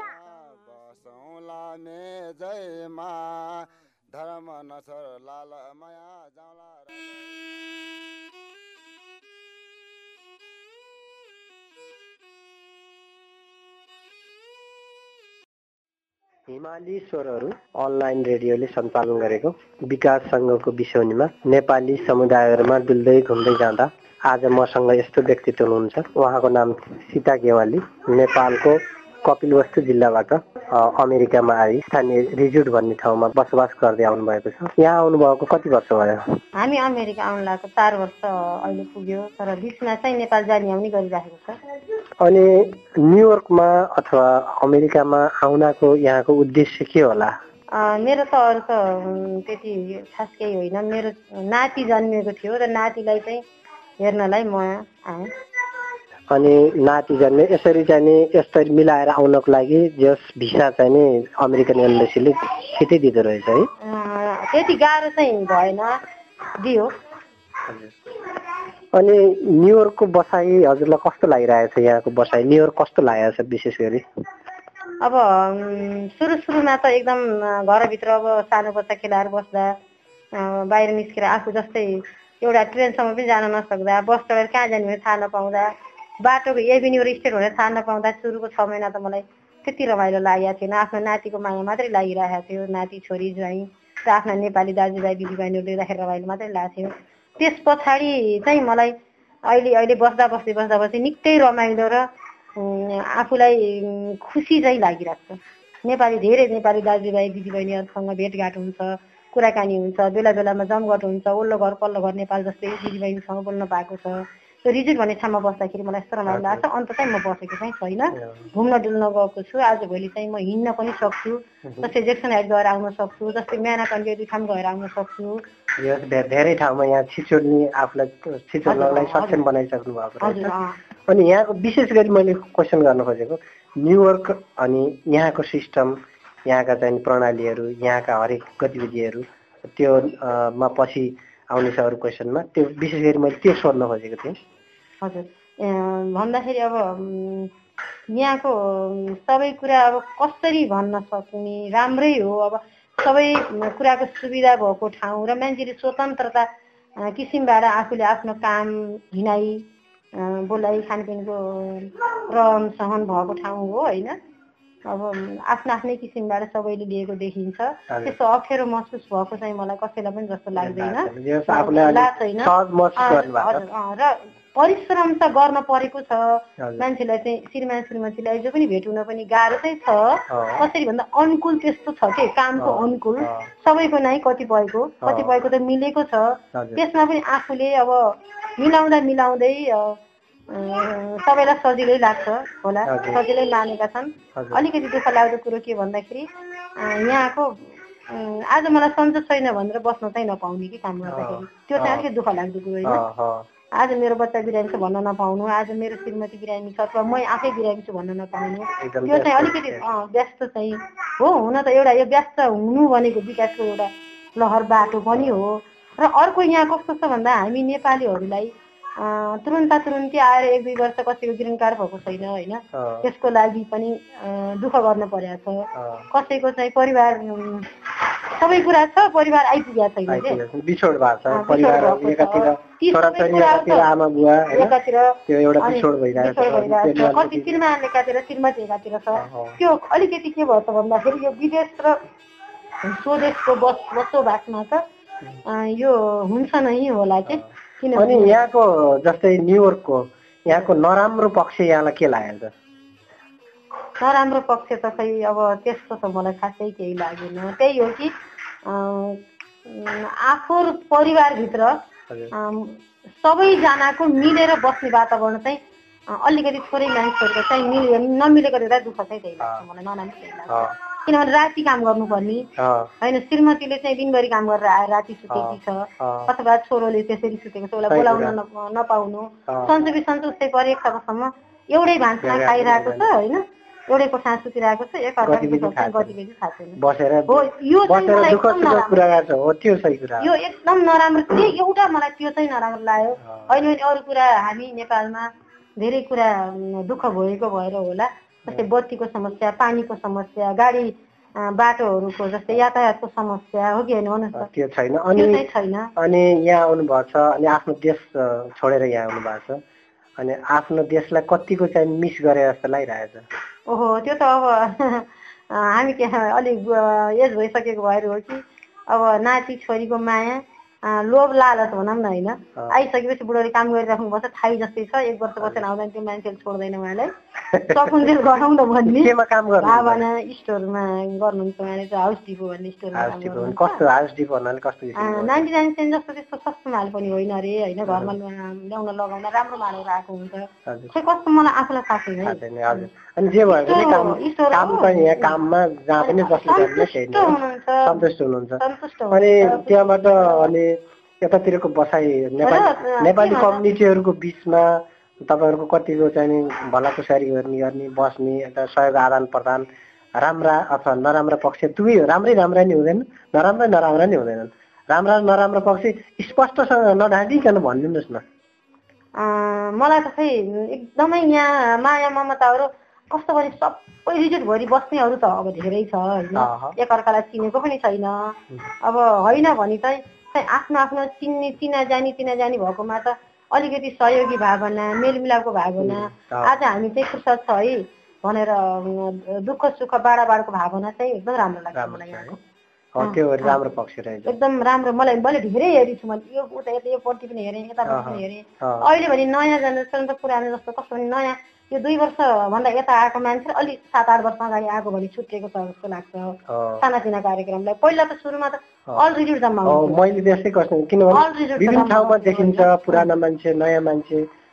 Speaker 7: हिमाली स्वरहरू अनलाइन रेडियोले सञ्चालन गरेको विकाससँगको बिसौनीमा नेपाली समुदायहरूमा डुल्दै घुम्दै जाँदा आज मसँग यस्तो व्यक्तित्व हुनुहुन्छ। उहाँको नाम सीता गेवाली, नेपालको कपिलवस्तु जिल्लाबाट अमेरिकामा आई स्थानीय रिजुट भन्ने ठाउँमा बसोबास गर्दै आउनुभएको छ। यहाँ आउनुभएको कति वर्ष भयो?
Speaker 8: हामी अमेरिका आउनु लागेको चार वर्ष अहिले पुग्यो, तर बिचमा चाहिँ नेपाल जाने आउने गरिराखेको छ।
Speaker 7: अनि न्युयोर्कमा अथवा अमेरिकामा आउनको यहाँको उद्देश्य के होला?
Speaker 8: मेरो त अरू त त्यति खास केही होइन। मेरो नाति जन्मिएको थियो र नातिलाई चाहिँ हेर्नलाई म आएँ।
Speaker 7: अनि नाति जन्मे यसरी चाहिँ नि यसरी मिलाएर आउनको लागि जस भिसा चाहिँ नि अमेरिकन एम्बेसीले छिटै दिँदो रहेछ है?
Speaker 8: त्यति गाह्रो चाहिँ भएन, दियो।
Speaker 7: अनि न्युयोर्कको बसाइ हजुरलाई कस्तो लागिरहेछ? यहाँको बसाइ न्युयोर्क कस्तो लागेको छ विशेष गरी?
Speaker 8: अब सुरु सुरुमा त एकदम घरभित्र अब सानो बच्चा खेलाएर बस्दा, बाहिर निस्केर आफू जस्तै एउटा ट्रेनसम्म पनि जान नसक्दा, बस चढेर कहाँ जाने भने थाहा नपाउँदा, बाटोको एभिन्यू र स्टेट भनेर थाहा नपाउँदा सुरुको छ महिना त मलाई त्यति रमाइलो लागेको थिएन। आफ्नो नातिको माया मात्रै लागिरहेको थियो। नाति छोरी ज्वाइँ र आफ्ना नेपाली दाजुभाइ दिदीबहिनीहरू देख्दाखेरि रमाइलो मात्रै लागेको थियो। त्यस पछाडि चाहिँ मलाई अहिले अहिले बस्दा बस्दै बस्दा बस्दै निकै रमाइलो र आफूलाई खुसी चाहिँ लागिरहेको छ। नेपाली धेरै नेपाली दाजुभाइ दिदीबहिनीहरूसँग भेटघाट हुन्छ, कुराकानी हुन्छ, बेला बेलामा जमघट हुन्छ। ओल्लो घर पल्लो घर नेपाल जस्तै दिदीबहिनीसँग बोल्न पाएको छ। त्यो रिजिड भन्ने ठाउँमा बस्दाखेरि मलाई यस्तो रमाइलो लाग्छ। अन्त चाहिँ म बसेको चाहिँ छैन, घुम्न डुल्न गएको छु। आजभोलि चाहिँ म हिँड्न पनि सक्छु, जस्तै जेक्सन हाइट गएर आउन सक्छु, जस्तै म्यानाकन्डे दुई ठाउँ गएर आउन सक्छु।
Speaker 7: यो धेरै ठाउँमा यहाँ छिचोल्ने आफूलाई छिचोल्नलाई सक्षम बनाइसक्नु भएको रहेछ। अनि यहाँको विशेष गरी मैले क्वेसन गर्न खोजेको न्युयोर्क अनि यहाँको सिस्टम, यहाँका चाहिँ प्रणालीहरू, यहाँका हरेक गतिविधिहरू त्यो मा पछि आउनेछ अरू क्वेसनमा। त्यो विशेष गरी मैले त्यो सोध्न खोजेको थिएँ।
Speaker 8: हजुर, भन्दाखेरि अब यहाँको सबै कुरा अब कसरी भन्न सक्ने, राम्रै हो। अब सबै कुराको सुविधा भएको ठाउँ र मान्छेले स्वतन्त्रता किसिमबाट आफूले आफ्नो काम हिँडाइ बोलाइ खानपिनको रहन सहन भएको ठाउँ हो होइन। अब आफ्नो आफ्नै किसिमबाट सबैले लिएको देखिन्छ। त्यस्तो अप्ठ्यारो महसुस भएको चाहिँ मलाई कसैलाई पनि जस्तो लाग्दैन। र परिश्रम त गर्न परेको छ मान्छेलाई चाहिँ, श्रीमान श्रीमतीलाई जो पनि भेट हुन पनि गाह्रो चाहिँ छ। कसरी भन्दा अनुकूल त्यस्तो छ कि कामको अनुकूल सबैको नै कतिपयको कतिपयको त मिलेको छ। त्यसमा पनि आफूले अब मिलाउँदा मिलाउँदै सबैलाई सजिलै लाग्छ होला, सजिलै मानेका छन्। अलिकति दुःख लाग्दो कुरो के भन्दाखेरि यहाँको आज मलाई सन्चो छैन भनेर बस्न चाहिँ नपाउने कि काम गर्दाखेरि, त्यो चाहिँ अलिकति दुःख लाग्दो कुरो होइन। आज मेरो बच्चा बिरामी छ भन्न नपाउनु, आज मेरो श्रीमती बिरामी छ अथवा म आफै बिरामी छु भन्न नपाउनु, त्यो चाहिँ अलिकति व्यस्त चाहिँ हो। हुन त एउटा यो व्यस्त हुनु भनेको विकासको एउटा लहर बाटो पनि हो। र अर्को यहाँ कस्तो छ भन्दा हामी नेपालीहरूलाई तुरुन्ता तुरुन्ती आएर एक दुई वर्ष कसैको ग्रिन कार्ड भएको छैन होइन, त्यसको लागि पनि दुःख गर्न परेको छ। कसैको चाहिँ परिवार सबै कुरा छ, परिवार आइपुगेको छैन,
Speaker 7: बिछोड भएको छ परिवार, एकातिर छोराछोरी एकातिर आमा बुवा
Speaker 8: एकातिर
Speaker 7: त्यो एउटा बिछोड भइरहेको छ,
Speaker 8: कति श्रीमान एकातिर श्रीमती एकातिर छ। त्यो अलिकति के भयो त भन्दाखेरि यो विदेश र स्वदेशको बस बसोबासमा त यो हुन्छ नै होला कि।
Speaker 7: अनि यहाँको जस्तै न्युयोर्कको यहाँको नराम्रो पक्ष यहाँलाई के लागेको छ?
Speaker 8: नराम्रो पक्ष त खै अब त्यस्तो त मलाई खासै केही लागेन। त्यही हो कि आफू परिवारभित्र सबैजनाको मिलेर बस्ने वातावरण चाहिँ अलिकति थोरै मान्छेहरूको चाहिँ मिले नमिलेको देख्दा दुःख चाहिँ त्यही लाग्छ मलाई, नराम्रो त्यही लाग्छ। किनभने राति काम गर्नुपर्ने होइन, श्रीमतीले चाहिँ दिनभरि काम गरेर आएर राति सुतेकी छ अथवा छोरोले त्यसरी सुतेको छ, उसलाई बोलाउन नपाउनु, सन्चो बिसन्चो उस्तै परेसम्म एउटै भान्सामा खाइरहेको छ होइन, एउटै कोठामा सुतिरहेको छ, एकअर्काको गतिविधि थाहा छैन। यो एकदम नराम्रो, त्यो एउटा मलाई त्यो चाहिँ नराम्रो लाग्यो। होइन भने अरू कुरा हामी नेपालमा धेरै कुरा दुःख भएको भएर होला, जस्तै बत्तीको समस्या, पानीको समस्या, गाडी बाटोहरूको जस्तै यातायातको समस्या हो कि होइन,
Speaker 7: त्यो छैन। अनि
Speaker 8: छैन
Speaker 7: अनि यहाँ आउनु भएको छ अनि आफ्नो देश छोडेर यहाँ आउनु भएको छ, अनि आफ्नो देशलाई कतिको चाहिँ मिस गरे जस्तो लागिरहेछ?
Speaker 8: ओहो, त्यो त अब हामी के अलिक एज भइसकेको भएर हो कि अब नाति छोरीको माया लोभ लालच भनौँ न होइन, आइसकेपछि बुढोले काम गरिराख्नुपर्छ थाहै जस्तै छ। एक वर्ष बसेर आउँदा त्यो मान्छेले छोड्दैन उहाँलाई, सकुन्जेल गरौँ न भन्ने भावना। स्टोरमा गर्नुहुन्छ उहाँले चाहिँ हाउस डिपो भन्ने स्टोरमा। नाइन्टी नाइन सेन्ट जस्तो त्यस्तो सस्तो माल पनि होइन अरे होइन, घरमा ल्याउन लगाउन राम्रो मालहरू आएको हुन्छ। खै कस्तो मलाई आफूलाई थाहा छैन।
Speaker 7: अनि जे भयो भने काम काम पनि यहाँ काममा जहाँ पनि बस्नु सन्तुष्ट हुनुहुन्छ। अनि त्यहाँबाट अनि यतातिरको बसाइ नेपाली नेपाली कम्युनिटीहरूको बिचमा तपाईँहरूको कतिको चाहिँ भलाकुसारी गर्ने गर्ने बस्ने यता सहयोग आदान प्रदान राम्रा अथवा नराम्रा पक्ष दुवै हो, राम्रै राम्रा नि हुँदैन, नराम्रै नराम्रा नि हुँदैनन्। राम्रा नराम्रो पक्ष स्पष्टसँग नढाँटिकन भनिदिनुहोस् न।
Speaker 8: मलाई त खै एकदमै यहाँ माया ममताहरू कस्तो भने सबै रिजोर्टभरि बस्नेहरू त अब धेरै छ होइन, एकअर्कालाई चिनेको पनि छैन। अब होइन भने चाहिँ आफ्नो आफ्नो चिन्ने चिनाजानी चिनाजानी भएकोमा त अलिकति सहयोगी भावना, मेलमिलापको भावना, आज हामी चाहिँ खुर्सा छ है भनेर दुःख सुख बाडाबाडको भावना चाहिँ एकदम राम्रो लाग्छ मलाई।
Speaker 7: त्यो राम्रो पक्ष रहेछ,
Speaker 8: एकदम राम्रो। मलाई मैले धेरै हेरेको छु, मैले यो उता यता योपट्टि पनि हेरेँ, यतापट्टि पनि हेरेँ। अहिले भने नयाँ जेनेरेसन त पुरानो जस्तो कस्तो भने नयाँ यो दुई वर्ष भन्दा यता आएको मान्छे अलिक सात आठ वर्ष अगाडि आएको भने छुट्टिएको छ जस्तो लाग्छ सानातिना कार्यक्रमलाई। पहिला त सुरुमा त अल रिजोर्ट जम्मा
Speaker 7: मैले त्यस्तै गर्छु, किनभने विभिन्न ठाउँमा देखिन्छ पुरानो मान्छे नयाँ मान्छे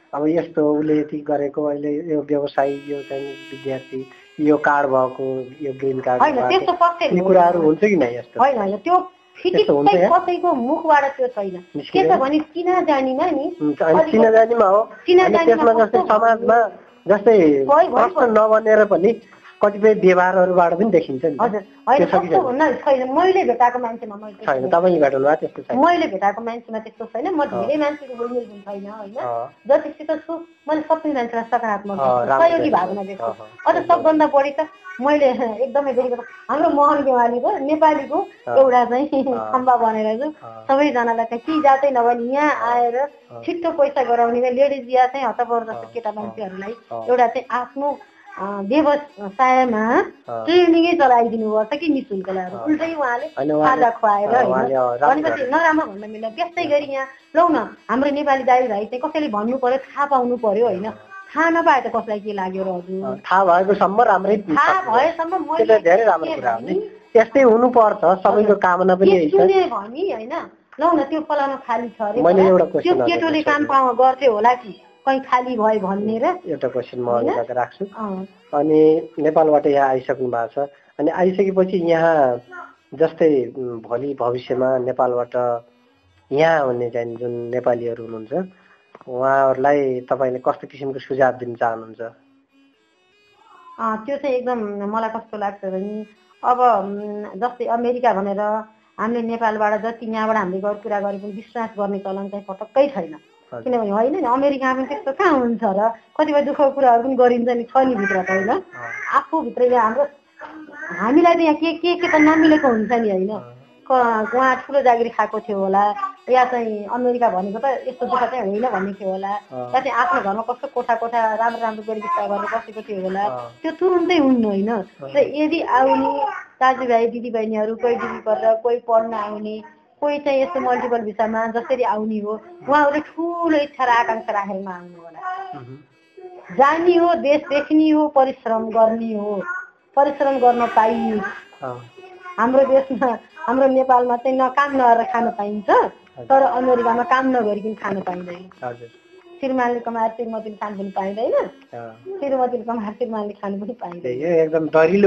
Speaker 7: अब यस्तो उसले यति गरेको अहिले यो व्यवसायी यो चाहिँ विद्यार्थी यो कार्ड भएको यो ग्रिन कार्ड यी कुराहरू हुन्छ कि नै यस्तो
Speaker 8: होइन होइन त्यो कसैको मुखबाट त्यो छैन के छ भने चिनाजानीमा नि
Speaker 7: चिनाजानीमा हो त्यसमा जस्तै समाजमा जस्तै प्रश्न नबनेर पनि कतिपय व्यवहारहरूबाट पनि देखिन्छ नि
Speaker 8: हजुर होइन कस्तो भन्दा छैन मैले भेटाएको मान्छेमा मैले
Speaker 7: छैन तपाईँले भेट्नुभयो त्यस्तो छैन
Speaker 8: मैले भेटाएको मान्छेमा त्यस्तो छैन म धेरै मान्छेको बोल्ने पनि छैन होइन जतिसित छु मैले सबै मान्छेलाई सकारात्मक सहयोगी भावना देख्छु अझ सबभन्दा बढी त मैले एकदमै देखेको हाम्रो मोहन गेवालीको नेपालीको एउटा चाहिँ खम्बा बनेर छु सबैजनालाई चाहिँ के जातै नभने यहाँ आएर छिट्टो पैसा गराउने लेडिज या चाहिँ हतपहर जस्तो केटा मान्छेहरूलाई एउटा चाहिँ आफ्नो व्यवसायमा ट्रेनिङै चलाइदिनु भएको छ कि निःशुल्कलाई उल्टै उहाँले खाजा खुवाएर भनेपछि नराम्रो भन्दा मिल्दैन त्यस्तै गरी यहाँ लौ न हाम्रो नेपाली दाइ भाइ चाहिँ कसैले भन्नु पर्यो थाहा पाउनु पर्यो होइन थाहा नपाए त कसलाई के लाग्यो र हजुर
Speaker 7: थाहा भएकोसम्म राम्रै
Speaker 8: थाहा भएसम्म मैले
Speaker 7: धेरै राम्रो कुरा हो नि त्यस्तै हुनुपर्छ सबैको कामना पनि यही छ
Speaker 8: सुने भनी होइन लौ न त्यो फलानु खाली छ अरे
Speaker 7: मैले एउटा
Speaker 8: त्यो केटोले काम पाउ गर्थ्यो होला कि कहीँ खाली भयो भन्ने र
Speaker 7: एउटा क्वेसन म अगाडि राख्छु अनि नेपालबाट यहाँ आइसक्नु भएको छ अनि आइसकेपछि यहाँ जस्तै भोलि भविष्यमा नेपालबाट यहाँ आउने चाहिँ जुन नेपालीहरू हुनुहुन्छ उहाँहरूलाई तपाईँले कस्तो किसिमको सुझाव दिन चाहनुहुन्छ
Speaker 8: त्यो चाहिँ एकदम मलाई कस्तो लाग्छ भने अब जस्तै अमेरिका भनेर हामीले नेपालबाट जति यहाँबाट हामीले गएर कुरा गरे पनि विश्वास गर्ने चलन चाहिँ पटक्कै छैन किनभने होइन नि अमेरिका पनि त्यस्तो कहाँ हुन्छ र कतिपय दुःखको कुराहरू पनि गरिन्छ नि छ नि भित्र त होइन आफूभित्र यहाँ हाम्रो हामीलाई त यहाँ के के के त नमिलेको हुन्छ नि होइन उहाँ ठुलो जागिरी खाएको थियो होला या चाहिँ अमेरिका भनेको त यस्तो दुःख चाहिँ होइन भन्ने थियो होला या चाहिँ आफ्नो घरमा कस्तो कोठा कोठा राम्रो राम्रो व्यवस्था गरेर बसेको थियो होला त्यो तुरुन्तै हुन्न होइन र यदि आउने दाजुभाइ दिदीबहिनीहरू कोही डिग्री गरेर कोही पढ्न आउने कोही चाहिँ यस्तो मल्टिपल भिसामा जसरी आउने हो उहाँहरूले ठुलो इच्छा र आकाङ्क्षा राखेर नआउनु होला जाने हो देश देख्ने हो परिश्रम गर्ने हो परिश्रम गर्न पाइने हाम्रो देशमा हाम्रो नेपालमा चाहिँ न काम नगरेर खान पाइन्छ तर अमेरिकामा काम नगरिकन खान पाइँदैन श्रीमानले कमाएर श्रीमतीले खानु पनि पाइँदैन श्रीमतीले कमाएर श्रीमानले खानु पनि पाइँदैन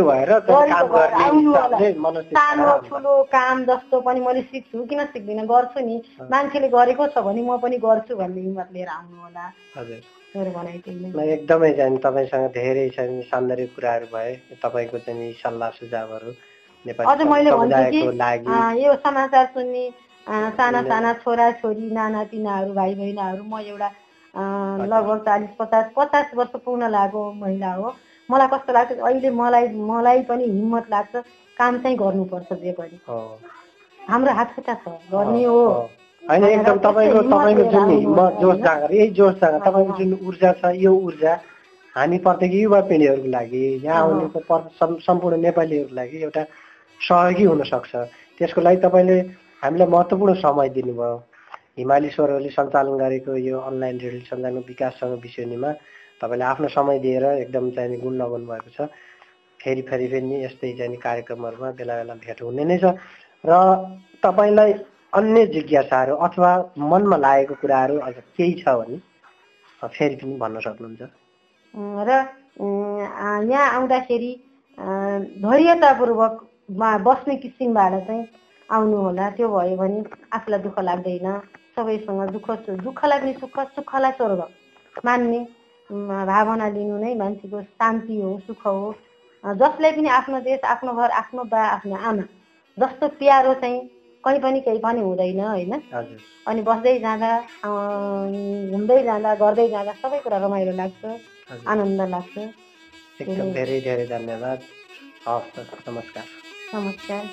Speaker 8: सानो ठुलो काम जस्तो पनि मैले सिक्छु किन सिक्दिनँ गर्छु नि मान्छेले गरेको छ भने म पनि गर्छु भन्ने हिम्मत लिएर आउनु होला मेरो भनाइ त्यही
Speaker 7: एकदमै चाहिँ तपाईँसँग धेरै चाहिँ सान्दर्भिक कुराहरू भए तपाईँको चाहिँ सल्लाह सुझावहरू
Speaker 8: अझ मैले भन्छु कि यो समाचार सुन्ने साना साना छोरा छोरी नाना तिनाहरू भाइ बहिनीहरू म एउटा लगभग चालिस पचास पचास वर्ष पुग्न लागेको महिला हो मलाई कस्तो लाग्छ अहिले मलाई मलाई पनि हिम्मत लाग्छ काम चाहिँ गर्नुपर्छ जे पनि हाम्रो हात खुट्टा छ गर्ने हो
Speaker 7: होइन एकदम तपाईँको तपाईँको जुन हिम्मत जोस जाँगर यही जोस जाँगर तपाईँको जुन ऊर्जा छ यो ऊर्जा हामी प्रत्येक युवा पिँढीहरूको लागि यहाँ आउने सम्पूर्ण नेपालीहरूको लागि एउटा सहयोगी हुन सक्छ त्यसको लागि तपाईँले हामीलाई महत्त्वपूर्ण समय दिनुभयो हिमाली स्वरहरूले सञ्चालन गरेको यो अनलाइन रेडियो सञ्चालन विकाससँग विषयमा तपाईँले आफ्नो समय दिएर एकदम चाहिँ गुण लगाउनु भएको छ फेरि फेरि फेरि यस्तै चाहिँ कार्यक्रमहरूमा बेला बेला भेट हुने नै छ र तपाईँलाई अन्य जिज्ञासाहरू अथवा मनमा लागेको कुराहरू अझ केही छ भने फेरि पनि भन्न सक्नुहुन्छ
Speaker 8: र यहाँ आउँदाखेरि धैर्यतापूर्वक बस्ने किसिमबाट चाहिँ आउनु होला त्यो भयो भने आफूलाई दुःख लाग्दैन सबैसँग दुःख दुःखलाई पनि सुख सुखलाई स्वर्ग मान्ने भावना लिनु नै मान्छेको शान्ति हो सुख हो जसलाई पनि आफ्नो देश आफ्नो घर आफ्नो बा आफ्नो आमा जस्तो प्यारो चाहिँ कहीँ पनि केही पनि हुँदैन होइन अनि बस्दै जाँदा घुम्दै जाँदा गर्दै जाँदा सबै कुरा रमाइलो लाग्छ आनन्द लाग्छ
Speaker 7: एकदम धेरै धेरै धन्यवाद हवस् नमस्कार
Speaker 8: नमस्कार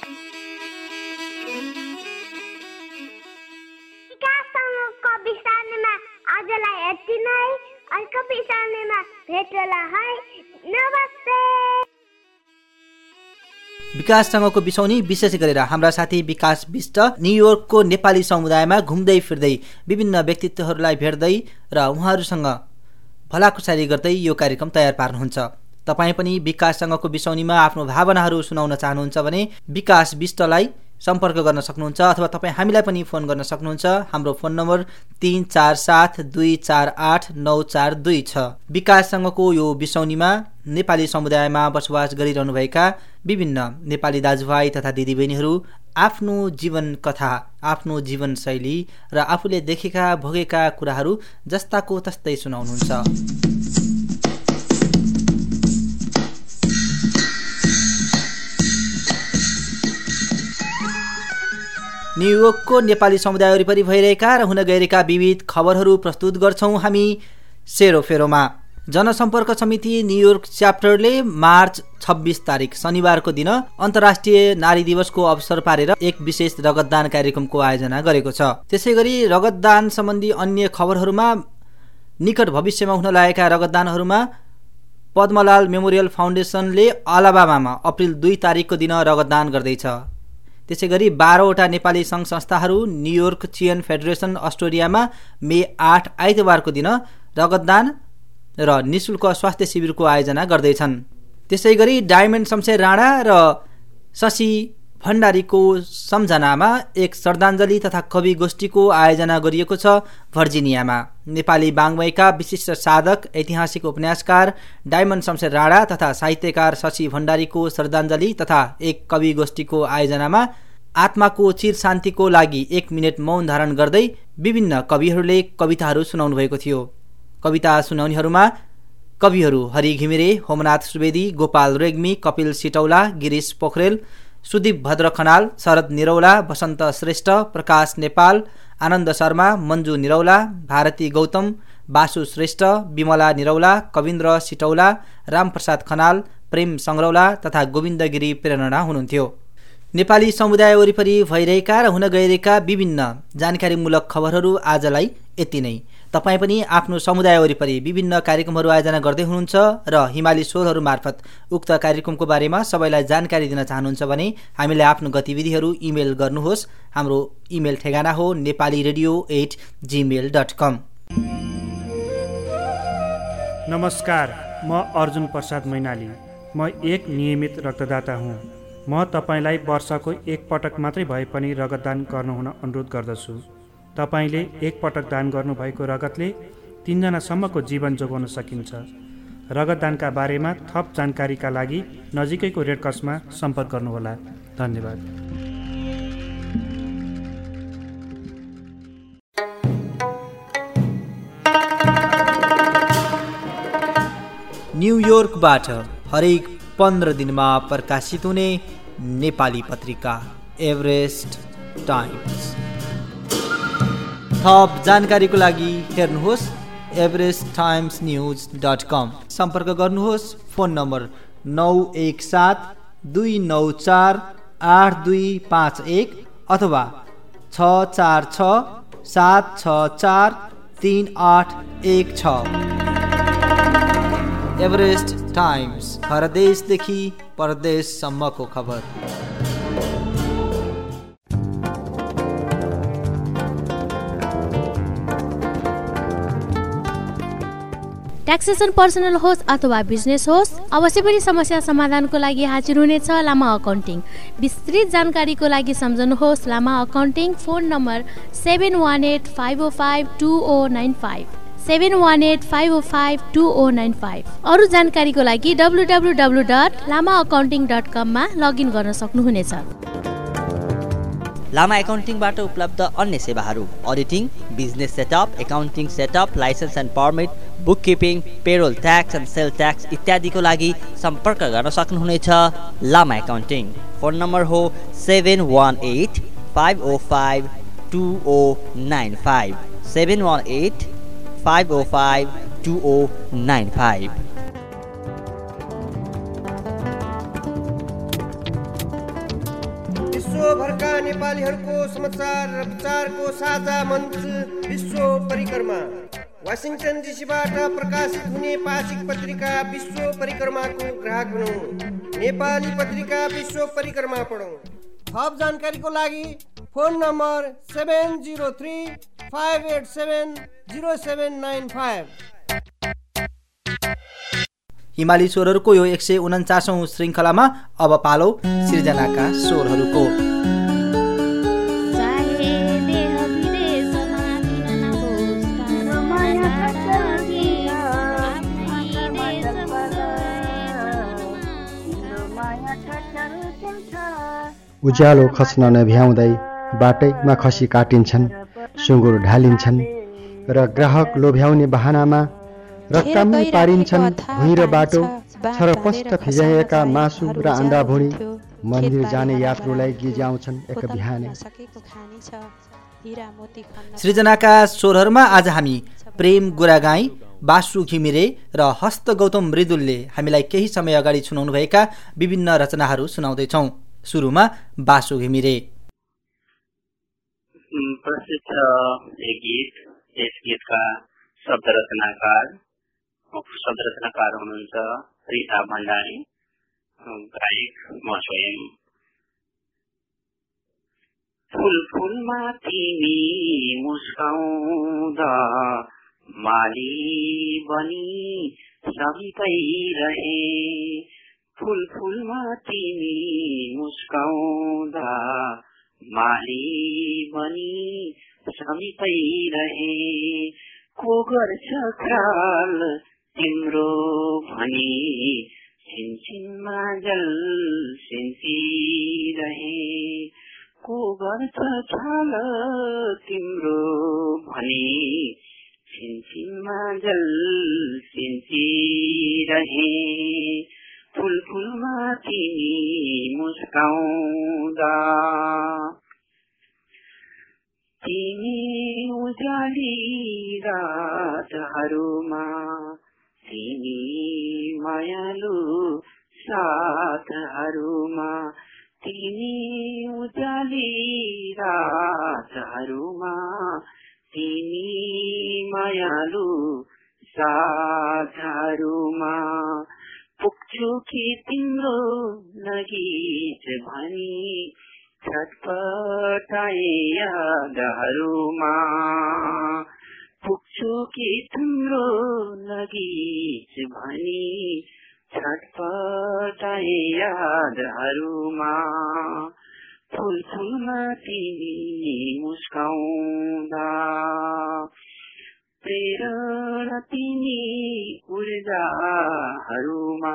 Speaker 6: विकाससँगको विषयमा आजलाई यति नै अर्को विषयमा भेटला है नमस्ते
Speaker 1: विकाससँगको बिसौनी विशेष गरेर हाम्रा साथी विकास विष्ट न्युयोर्कको नेपाली समुदायमा घुम्दै फिर्दै विभिन्न व्यक्तित्वहरूलाई भेट्दै र उहाँहरूसँग भलाकुसारी गर्दै यो कार्यक्रम तयार पार्नुहुन्छ। तपाईँ पनि विकाससँगको बिसौनीमा आफ्नो भावनाहरू सुनाउन चाहनुहुन्छ भने विकास विष्टलाई सम्पर्क गर्न सक्नुहुन्छ अथवा तपाईँ हामीलाई पनि फोन गर्न सक्नुहुन्छ। हाम्रो फोन नम्बर तीन चार सात दुई चार आठ नौ चार दुई छ। विकाससँगको यो बिसौनीमा नेपाली समुदायमा बसोबास गरिरहनुभएका विभिन्न नेपाली दाजुभाइ तथा दिदीबहिनीहरू आफ्नो जीवन कथा, आफ्नो जीवनशैली र आफूले देखेका भोगेका कुराहरू जस्ताको तस्तै सुनाउनुहुन्छ। न्युयोर्कको नेपाली समुदाय वरिपरि भइरहेका र हुन गइरहेका विविध खबरहरू प्रस्तुत गर्छौं हामी सेरोफेरोमा। जनसम्पर्क समिति न्युयोर्क च्याप्टरले मार्च छब्बीस तारिक शनिबारको दिन अन्तर्राष्ट्रिय नारी दिवसको अवसर पारेर एक विशेष रगतदान कार्यक्रमको आयोजना गरेको छ। त्यसै गरी रगतदान सम्बन्धी अन्य खबरहरूमा निकट भविष्यमा हुन लागेका रगतदानहरूमा पद्मलाल मेमोरियल फाउन्डेसनले अलाबामामा अप्रिल दुई तारिकको दिन रगतदान गर्दैछ। त्यसै गरी बाह्रवटा नेपाली सङ्घ संस्थाहरू न्युयोर्क चियन फेडरेसन अस्ट्रेलियामा मे आठ आइतबारको दिन रगतदान र निःशुल्क स्वास्थ्य शिविरको आयोजना गर्दैछन्। त्यसै गरी डायमन्ड शमशेर राणा र शशि भण्डारीको सम्झनामा एक श्रद्धाञ्जली तथा कवि गोष्ठीको आयोजना गरिएको छ भर्जिनियामा। नेपाली वाङ्मयका विशिष्ट साधक ऐतिहासिक उपन्यासकार डायमन्ड शमशेर राणा तथा साहित्यकार शशि भण्डारीको श्रद्धाञ्जली तथा एक कवि गोष्ठीको आयोजनामा आत्माको चिर शान्तिको लागि एक मिनट मौन धारण गर्दै विभिन्न कविहरूले कविताहरू सुनाउनु भएको थियो। कविता सुनाउनेहरूमा कविहरू हरि घिमिरे, होमनाथ सुवेदी, गोपाल रेग्मी, कपिल सिटौला, गिरीश पोखरेल, सुदीप भद्र खनाल, शरद निरौला, वसन्त श्रेष्ठ, प्रकाश नेपाल, आनन्द शर्मा, मन्जु निरौला, भारती गौतम, बासु श्रेष्ठ, विमला निरौला, कविन्द्र सिटौला, रामप्रसाद खनाल, प्रेम सङ्ग्रौला तथा गोविन्द गिरी प्रेरणा हुनुहुन्थ्यो। नेपाली समुदाय वरिपरि भइरहेका र हुन गइरहेका विभिन्न जानकारीमूलक खबरहरू आजलाई यति नै। तपाईँ पनि आफ्नो समुदाय वरिपरि विभिन्न कार्यक्रमहरू आयोजना गर्दै हुनुहुन्छ र हिमाली स्वरहरू मार्फत उक्त कार्यक्रमको बारेमा सबैलाई जानकारी दिन चाहनुहुन्छ भने हामीलाई आफ्नो गतिविधिहरू इमेल गर्नुहोस्। हाम्रो इमेल ठेगाना हो Nepali radio at Gmail dot com.
Speaker 9: नमस्कार, म अर्जुन प्रसाद मैनाली। म एक नियमित रक्तदाता हुँ। म तपाईँलाई वर्षको एक पटक मात्रै भए पनि रगतदान गर्नुहुन अनुरोध गर्दछु। तपाईँले एक पटक दान गर्नुभएको रगतले तीनजनासम्मको जीवन जोगाउन सकिन्छ। रगतदानका बारेमा थप जानकारीका लागि नजिकैको रेडक्रसमा सम्पर्क गर्नुहोला। धन्यवाद।
Speaker 1: न्युयोर्कबाट हरेक पन्ध्र दिनमा प्रकाशित हुने नेपाली पत्रिका एभरेस्ट टाइम्स। थप जानकारीको लागि हेर्नुहोस् Everest Times News dot com. सम्पर्क गर्नुहोस् फोन नम्बर नौ एक सात दुई नौ चार आठ दुई पाँच एक अथवा छ चार छ सात छ चार तीन आठ एक छ। एभरेस्ट टाइम्स, परदेशदेखि परदेशसम्मको खबर।
Speaker 10: ट्याक्सेसन पर्सनल होस् अथवा बिजनेस होस्, अवश्य पनि समस्या समाधानको लागि हाजिर हुनेछ लामा अकाउन्टिङ। विस्तृत जानकारीको लागि सम्झनुहोस् Lama accounting. Phone number seven one eight five O five two O nine five seven one eight five O five two O nine five. अरू जानकारीको लागि W W W dot Lama accounting dot कममा लगइन गर्न सक्नुहुनेछ।
Speaker 11: लामा एकाउन्टिङबाट उपलब्ध अन्य सेवाहरू auditing, business setup, accounting setup, licence and permit, bookkeeping, payroll tax and sale tax इत्यादिको लागि सम्पर्क गर्न सक्नुहुनेछ लामा एकाउन्टिङ। फोन नम्बर हो seven one eight five O five two O nine five seven one eight five O five two O nine five.
Speaker 12: विश्वभरका नेपालीहरूको समाचार र विचारको साझा मञ्च विश्व परिक्रमा। वासिङटन डिसीबाट प्रकाशित हुने पाक्षिक पत्रिका विश्व परिक्रमाको ग्राहक बनौँ। नेपाली पत्रिका विश्व परिक्रमा पढौँ। थप जानकारीको लागि phone number seven zero three five eight seven zero seven nine five.
Speaker 1: हिमाली स्वरहरूको यो एक सय उन्चासौँ श्रृङ्खलामा अब पालो सिर्जनाका स्वरहरूको।
Speaker 13: उज्यालो खस्न नभ्याउँदै बाटैमा खसी काटिन्छन्, सुँगुर ढालिन्छन् र ग्राहक लोभ्याउने बहानामा रक्कमै पारिन्छन्। भुइँ र बाटो छरपष्ट फिजाइएका मासु र आन्डा भुँडी मन्दिर जाने यात्रुलाई गिज्याउँछन् एक बिहानै।
Speaker 1: सृजनाका स्वरहरूमा आज हामी प्रेम गुरागाई, बासु घिमिरे र हस्त गौतम मृदुलले हामीलाई केही समय अगाडि सुनाउनुभएका विभिन्न रचनाहरू सुनाउँदैछौँ। सुरुमा बासु घिमिरे।
Speaker 14: प्रसिद्ध एक गीत, यस गीतका शब्द रचनाकार शब्द रचनाकार हुनुहुन्छ रिता भण्डारी, गायक म स्वयं। फुल फुलमा तिमी मुस्काउँदा माली बनी सबै रहे, फुल फुलमा तिमी मुस्काउँदा माली बनी सबै रहे, को गर्छ ख्याल तिम्रो भनी छिनछिनमा जल सिन्चिरहे, को गर्छ ख्याल तिम्रो भनी छिनछिनमा जल सिन्चिरहे, फुल फुलमा तिमी मुस्काउँदा। तिमी उज्याली रातहरूमा, तिमी मायालु साथहरूमा, तिमी उज्याली रातहरूमा, तिमी मायालु साथहरूमा, पुग्छु कि तिम्रो नगीत भनी छटपटाए यादहरूमा, पुग्छु कि तिम्रो नगीत भनी छटपटाए यादहरूमा, फुल फुलमा तिमी मुस्काउँदा। प्रेरणा तिमी ऊर्जाहरूमा,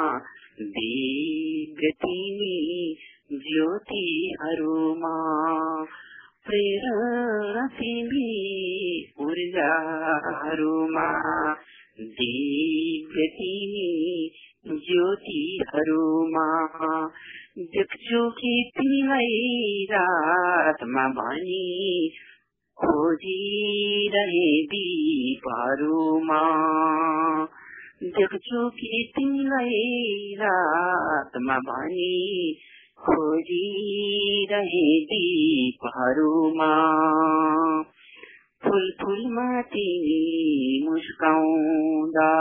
Speaker 14: दिव्य तिमी ज्योतिहरूमा, प्रेरणा तिमी ऊर्जाहरूमा, दिव्य तिमी ज्योतिहरूमा, देख्छु कि तिमीलाई रातमा भनी खोजिरहे दीपहरूमा, देख्छु कि तिमीलाई रातमा भनी खोजिरहे दीपहरूमा, फुल फुलमा तिमी मुस्काउँदा।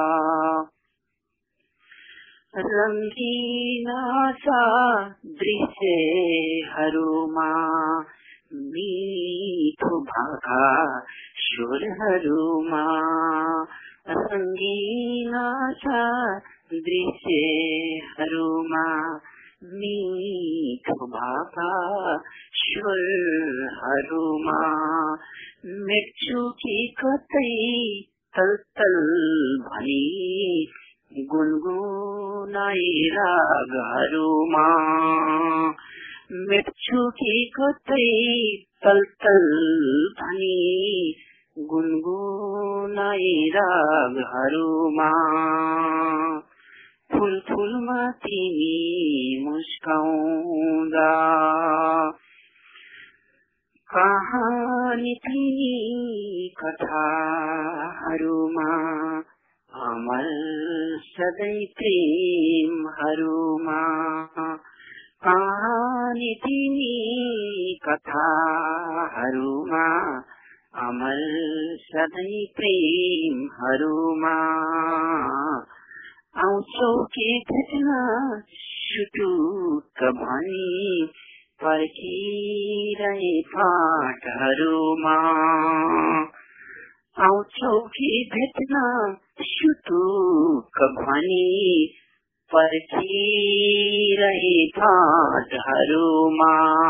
Speaker 14: रङ्गीन सा दृश्यहरूमा, मीठो भाका स्वरहरूमा, रङ्गीन सा दृश्यहरूमा, मीठो भाका स्वरहरूमा, मेट्छु कि कतै तल तल भनी गुनगुनाई रागहरूमा, मेट्छु कि कतै तल तल भनी गुनगुनाई रागहरूमा, फुल फुलमा तिमी मुस्काउँदा। कहानी तिमी कथाहरूमा, अमर सधैँ प्रेमहरूमा, कहानी तिमी कथाहरूमा, अमर सधैँ प्रेमहरूमा, आउँछौ कि भेट्न सुटुक्क भनी पर्खिरहे फाटहरूमा, आउँछौ कि भेट्न सुटुक्क भनी पर्खिरहे फाटहरूमा,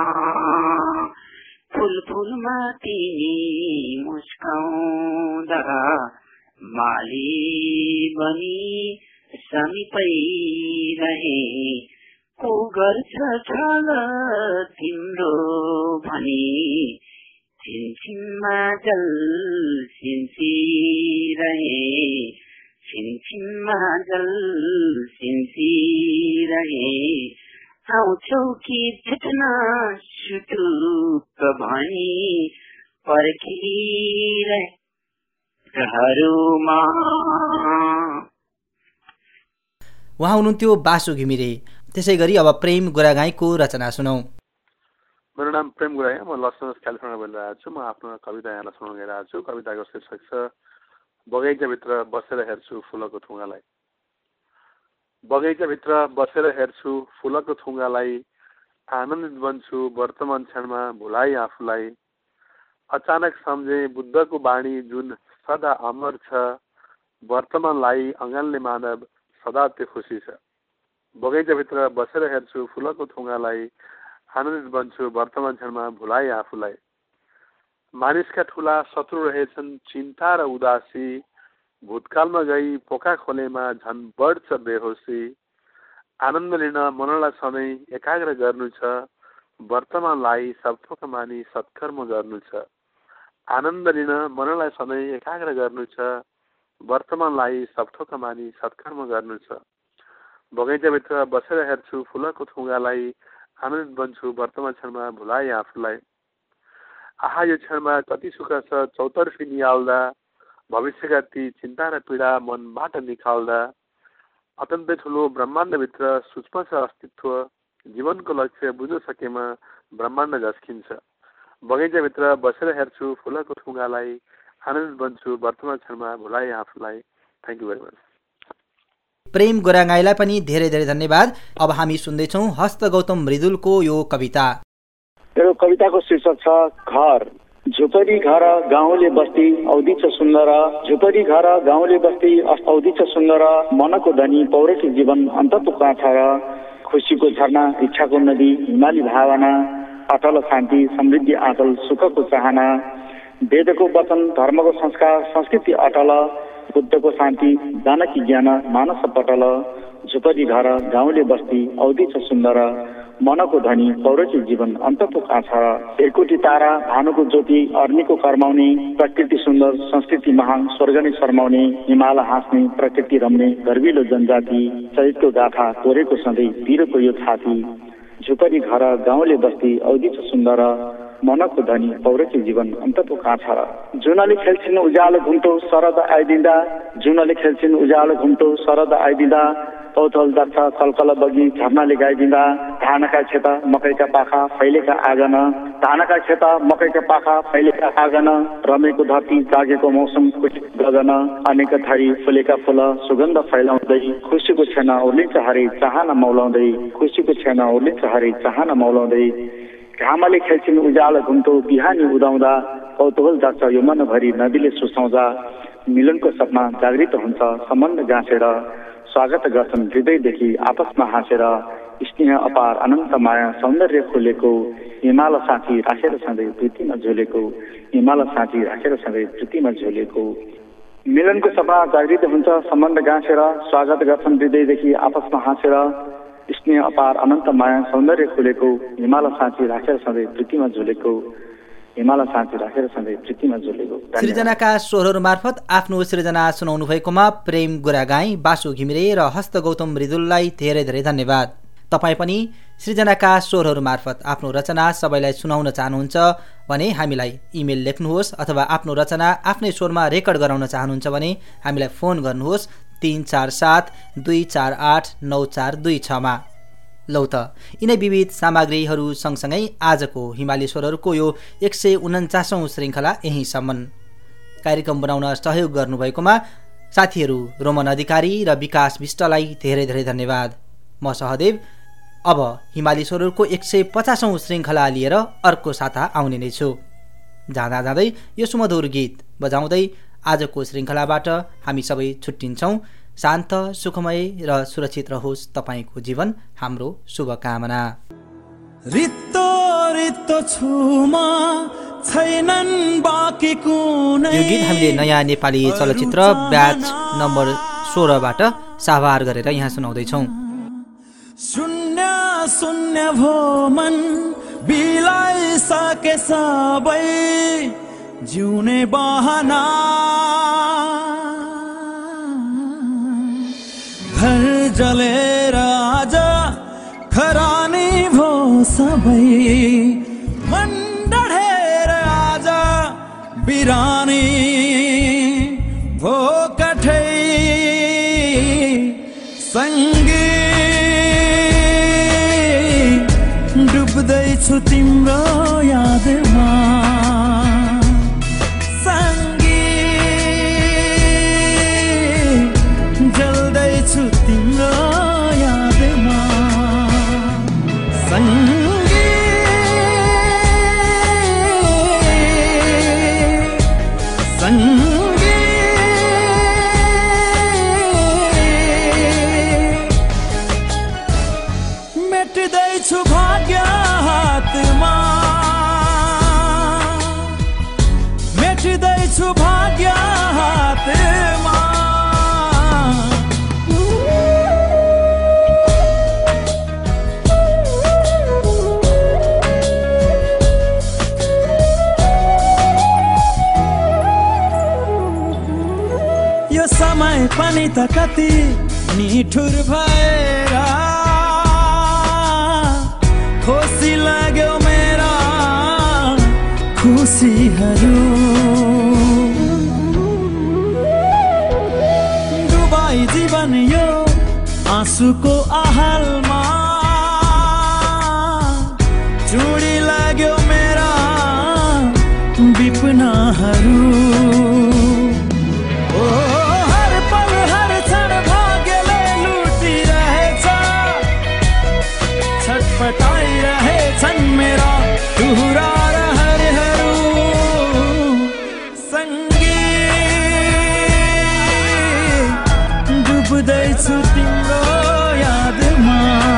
Speaker 14: फुल फुलमा तिमी मुस्काउँदा, माली बनी समीपै रहे, को गर्छ छल तिम्रो भनी छिनछिनमा जल सिन्सिरहे छिनछिनमा जल सिन्सिरहे आउँछौ कि भेट्न सुटुक्क भनी पर्खिरहे घरमा।
Speaker 1: उहाँ हुनुहुन्थ्यो बासु घिमिरे। त्यसै गरी अब प्रेम गुरागाईको रचना सुनौ।
Speaker 15: मेरो नाम प्रेम गुरागाई, म लस एन्जलस क्यालिफोर्निया बोलिरहेको छु। म आफ्नो कविता यहाँलाई सुनाउन गइरहेको छु। कविताको शीर्षक छ बगैँचाभित्र बसेर हेर्छु फुलको थुङ्गालाई। बगैँचाभित्र बसेर हेर्छु फुलको थुङ्गालाई, आनन्दित बन्छु वर्तमान क्षणमा भुलाइ आफूलाई। अचानक सम्झे बुद्धको बाणी जुन सदा अमर छ, वर्तमानलाई अँगाल्ने मानव सदा त्यो खुसी छ। बगैँचाभित्र बसेर हेर्छु फुलको थुङ्गालाई, आनन्दित बन्छु वर्तमान क्षणमा भुलाइ आफूलाई। मानिसका ठुला शत्रु रहेछन् चिन्ता र उदासी, भूतकालमा गई पोखा खोलेमा झन् बढ्छ बेहोसी। आनन्द लिन मनलाई सधैँ एकाग्र गर्नु छ, वर्तमानलाई सबथोक मानी सत्कर्म गर्नु छ। आनन्द लिन मनलाई सधैँ एकाग्र गर्नु छ, वर्तमानलाई सबथोक मानी सत्कर्म गर्नु छ। बगैँचाभित्र बसेर हेर्छु फुलको थुङ्गालाई, आनन्दित बन्छु वर्तमान क्षणमा भुलाइ आफूलाई। आहा यो क्षणमा कति सुख छ चौतर्फी निहाल्दा, भविष्यका ती चिन्ता र पीडा मनबाट निकाल्दा। अत्यन्तै ठुलो ब्रह्माण्डभित्र सूक्ष्म छ अस्तित्व, जीवनको लक्ष्य बुझ्न सकेमा ब्रह्माण्ड झस्किन्छ। बगैँचाभित्र बसेर हेर्छु फुलको थुङ्गालाई, आनन्दित बन्छु वर्तमान क्षणमा भुलाइ आफूलाई। Thank you very much.
Speaker 1: Prem गुरागाईलाई पनि धेरै धेरै धन्यवाद। अब हामी सुन्दैछौँ हस्त गौतम मृदुलको यो कविता।
Speaker 16: मेरो कविताको शीर्षक छ घर। झुपडी घर गाउँले बस्ती औधी छ सुन्दर, झुपडी घर गाउँले बस्ती औधी छ सुन्दर। मनको धनी पौरखी जीवन अन्त पुग्छ र, खुसीको झरना इच्छाको नदी हिमाली भावना। अटल शान्ति समृद्धि आँचल सुखको चाहना। वेदको वचन धर्मको संस्कार संस्कृति अटल, बुद्धको शान्ति जानकी ज्ञान मानस पटल। झुपडी घर गाउँले बस्ती औधी छ सुन्दर, मनको धनी पौरखी जीवन अन्त पुग्छ। एकोटी तारा भानुको ज्योति अग्निको कर्माउने, प्रकृति सुन्दर संस्कृति महान स्वर्ग नै शर्माउने। हिमाल हाँस्ने प्रकृति रम्ने गर्विलो जनजाति, चैतको गाथा कोरेको सधैँ वीरको यो छाती। झुपडी घर गाउँले बस्ती औधी छ सुन्दर, मनको धनी पौरखी जीवन अन्त पुग्छ। जुनले खेल्छिन् उज्यालो घुम्टो शरद आइदिँदा, जुनले खेल्छिन् उज्यालो घुम्टो शरद आइदिँदा। कौतल दक्ष कलकल बगी झर्नाले गाइदिँदा। धानका खेत मकैका पाखा फैलेका आँगन, धानका खेत मकैका पाखा फैलेका आँगन। रमेको धरती जागेको मौसम कुटित गगन, अनेक थरी फुलेका फुल सुगन्ध फैलाउँदै। खुसीको छेन उर्लिन्छ हरे चाहना मौलाउँदै, खुसीको छेन उर्लिन्छ हरे चाहना मौलाउँदै। घामले खेल्छिन् उज्यालो घुम्टो बिहानी उदाउँदा, कौतूहल जाग्छ यो मनभरि नदीले सुसाउँदा। मिलनको सपना जागृत हुन्छ सम्बन्ध गाँसेर, स्वागत गर्छन् हृदयदेखि आपसमा हाँसेर। स्नेह अपार अनन्त माया सौन्दर्य खोलेको, हिमाल साथी राखेर सधैँ प्रीतिमा झोलेको, हिमाल साथी राखेर सधैँ प्रीतिमा झोलेको। मिलनको सपना जागृत हुन्छ सम्बन्ध गाँसेर, स्वागत गर्छन् हृदयदेखि आपसमा हाँसेर। स्नेह अपार अनन्त माया सौन्दर्य खोलेको, हिमाल साथी राखेर सधैँ प्रीतिमा झोलेको, हिमाल साथी राखेर सधैँ प्रीतिमा झोलेको।
Speaker 1: सृजनाका स्वरहरू मार्फत आफ्नो सृजना सुनाउनु भएकोमा प्रेम गुरागाई, बासु घिमिरे र हस्त गौतम मृदुललाई धेरै धेरै धन्यवाद। तपाईँ पनि सृजनाका स्वरहरू मार्फत आफ्नो रचना सबैलाई सुनाउन चाहनुहुन्छ भने हामीलाई इमेल लेख्नुहोस्, अथवा आफ्नो रचना आफ्नै स्वरमा रेकर्ड गराउन चाहनुहुन्छ भने हामीलाई फोन गर्नुहोस् तीन चार सात दुई चार आठ नौ चार दुई छमा। लौ त यिनै विविध सामग्रीहरू सँगसँगै आजको हिमाली स्वरहरूको यो एक सय उन्चासौँ श्रृङ्खला यहीँसम्म। कार्यक्रम बनाउन सहयोग गर्नुभएकोमा साथीहरू रोमन अधिकारी र विकास विष्टलाई धेरै धेरै धन्यवाद। म सहदेव अब हिमाली स्वरहरूको एक सय पचासौँ श्रृङ्खला लिएर अर्को साता आउने नै छु। जाँदा जाँदै यो सुमधुर गीत बजाउँदै आजको श्रृङ्खलाबाट हामी सबै छुट्टिन्छौँ। शान्त सुखमय र सुरक्षित रहोस् तपाईको जीवन, हाम्रो शुभकामना।
Speaker 2: रित्तो रित्तो छुमा छैनन् बाँकी कुनै।
Speaker 1: यो गीत हामीले नयाँ नेपाली चलचित्र ब्याच नम्बर सोह्रबाट साभार गरेर यहाँ सुनाउँदैछौँ।
Speaker 2: शून्य शून्य भो मन बिलाइसके सबै जिउने बहाना घर जलेर आज खरानी भो सबै मन डढेर आज बिरानी भो कठै सँगै डुब्दैछु तिम्रो यादमा सँगै जल्दैछु तिम्रो यादमा सँगै सँगै मेट्दैछु भाग्य हातमा मेट्दैछु भाग्य हातमा यो समय पनि त कति निठुर भएर खुसी लाग्यो मेरा खुसीहरू डुबाई जीवन यो आँसुको आहलमा चुडी लाग्यो मेरा विपनाहरू ओ हर पल हर क्षण भाग्यले लुटिरहेछ छटपटाइरहेछन् मेरा टुहुरा र हरहरू सँगै डुब्दैछु तिम्रो यादमा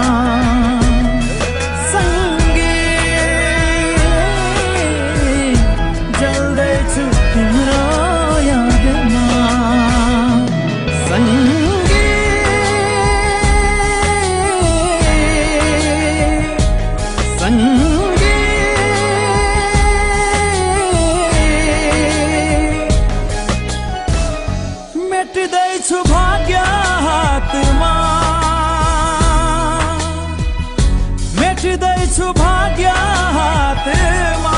Speaker 2: सँगै जल्दैछु तिम्रो यादमा सँगै सँगै मेट्दैछु भाग्य हातमा मेट्दैछु भाग्य हातमा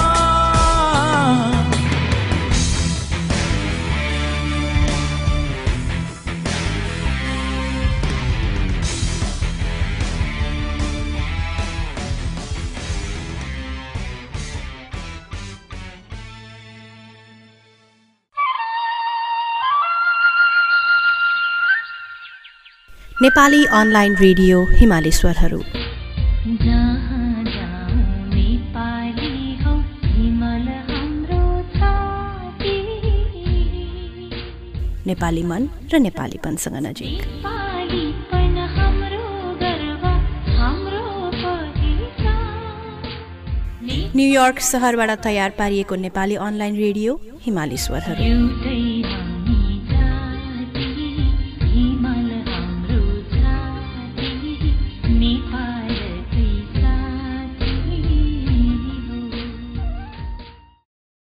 Speaker 17: नेपाली अनलाइन रेडियो हिमाली स्वरहरू नेपाली मन र नेपालीपनसँग नजिक न्युयोर्क सहरबाट तयार पारिएको नेपाली अनलाइन रेडियो हिमाली स्वरहरू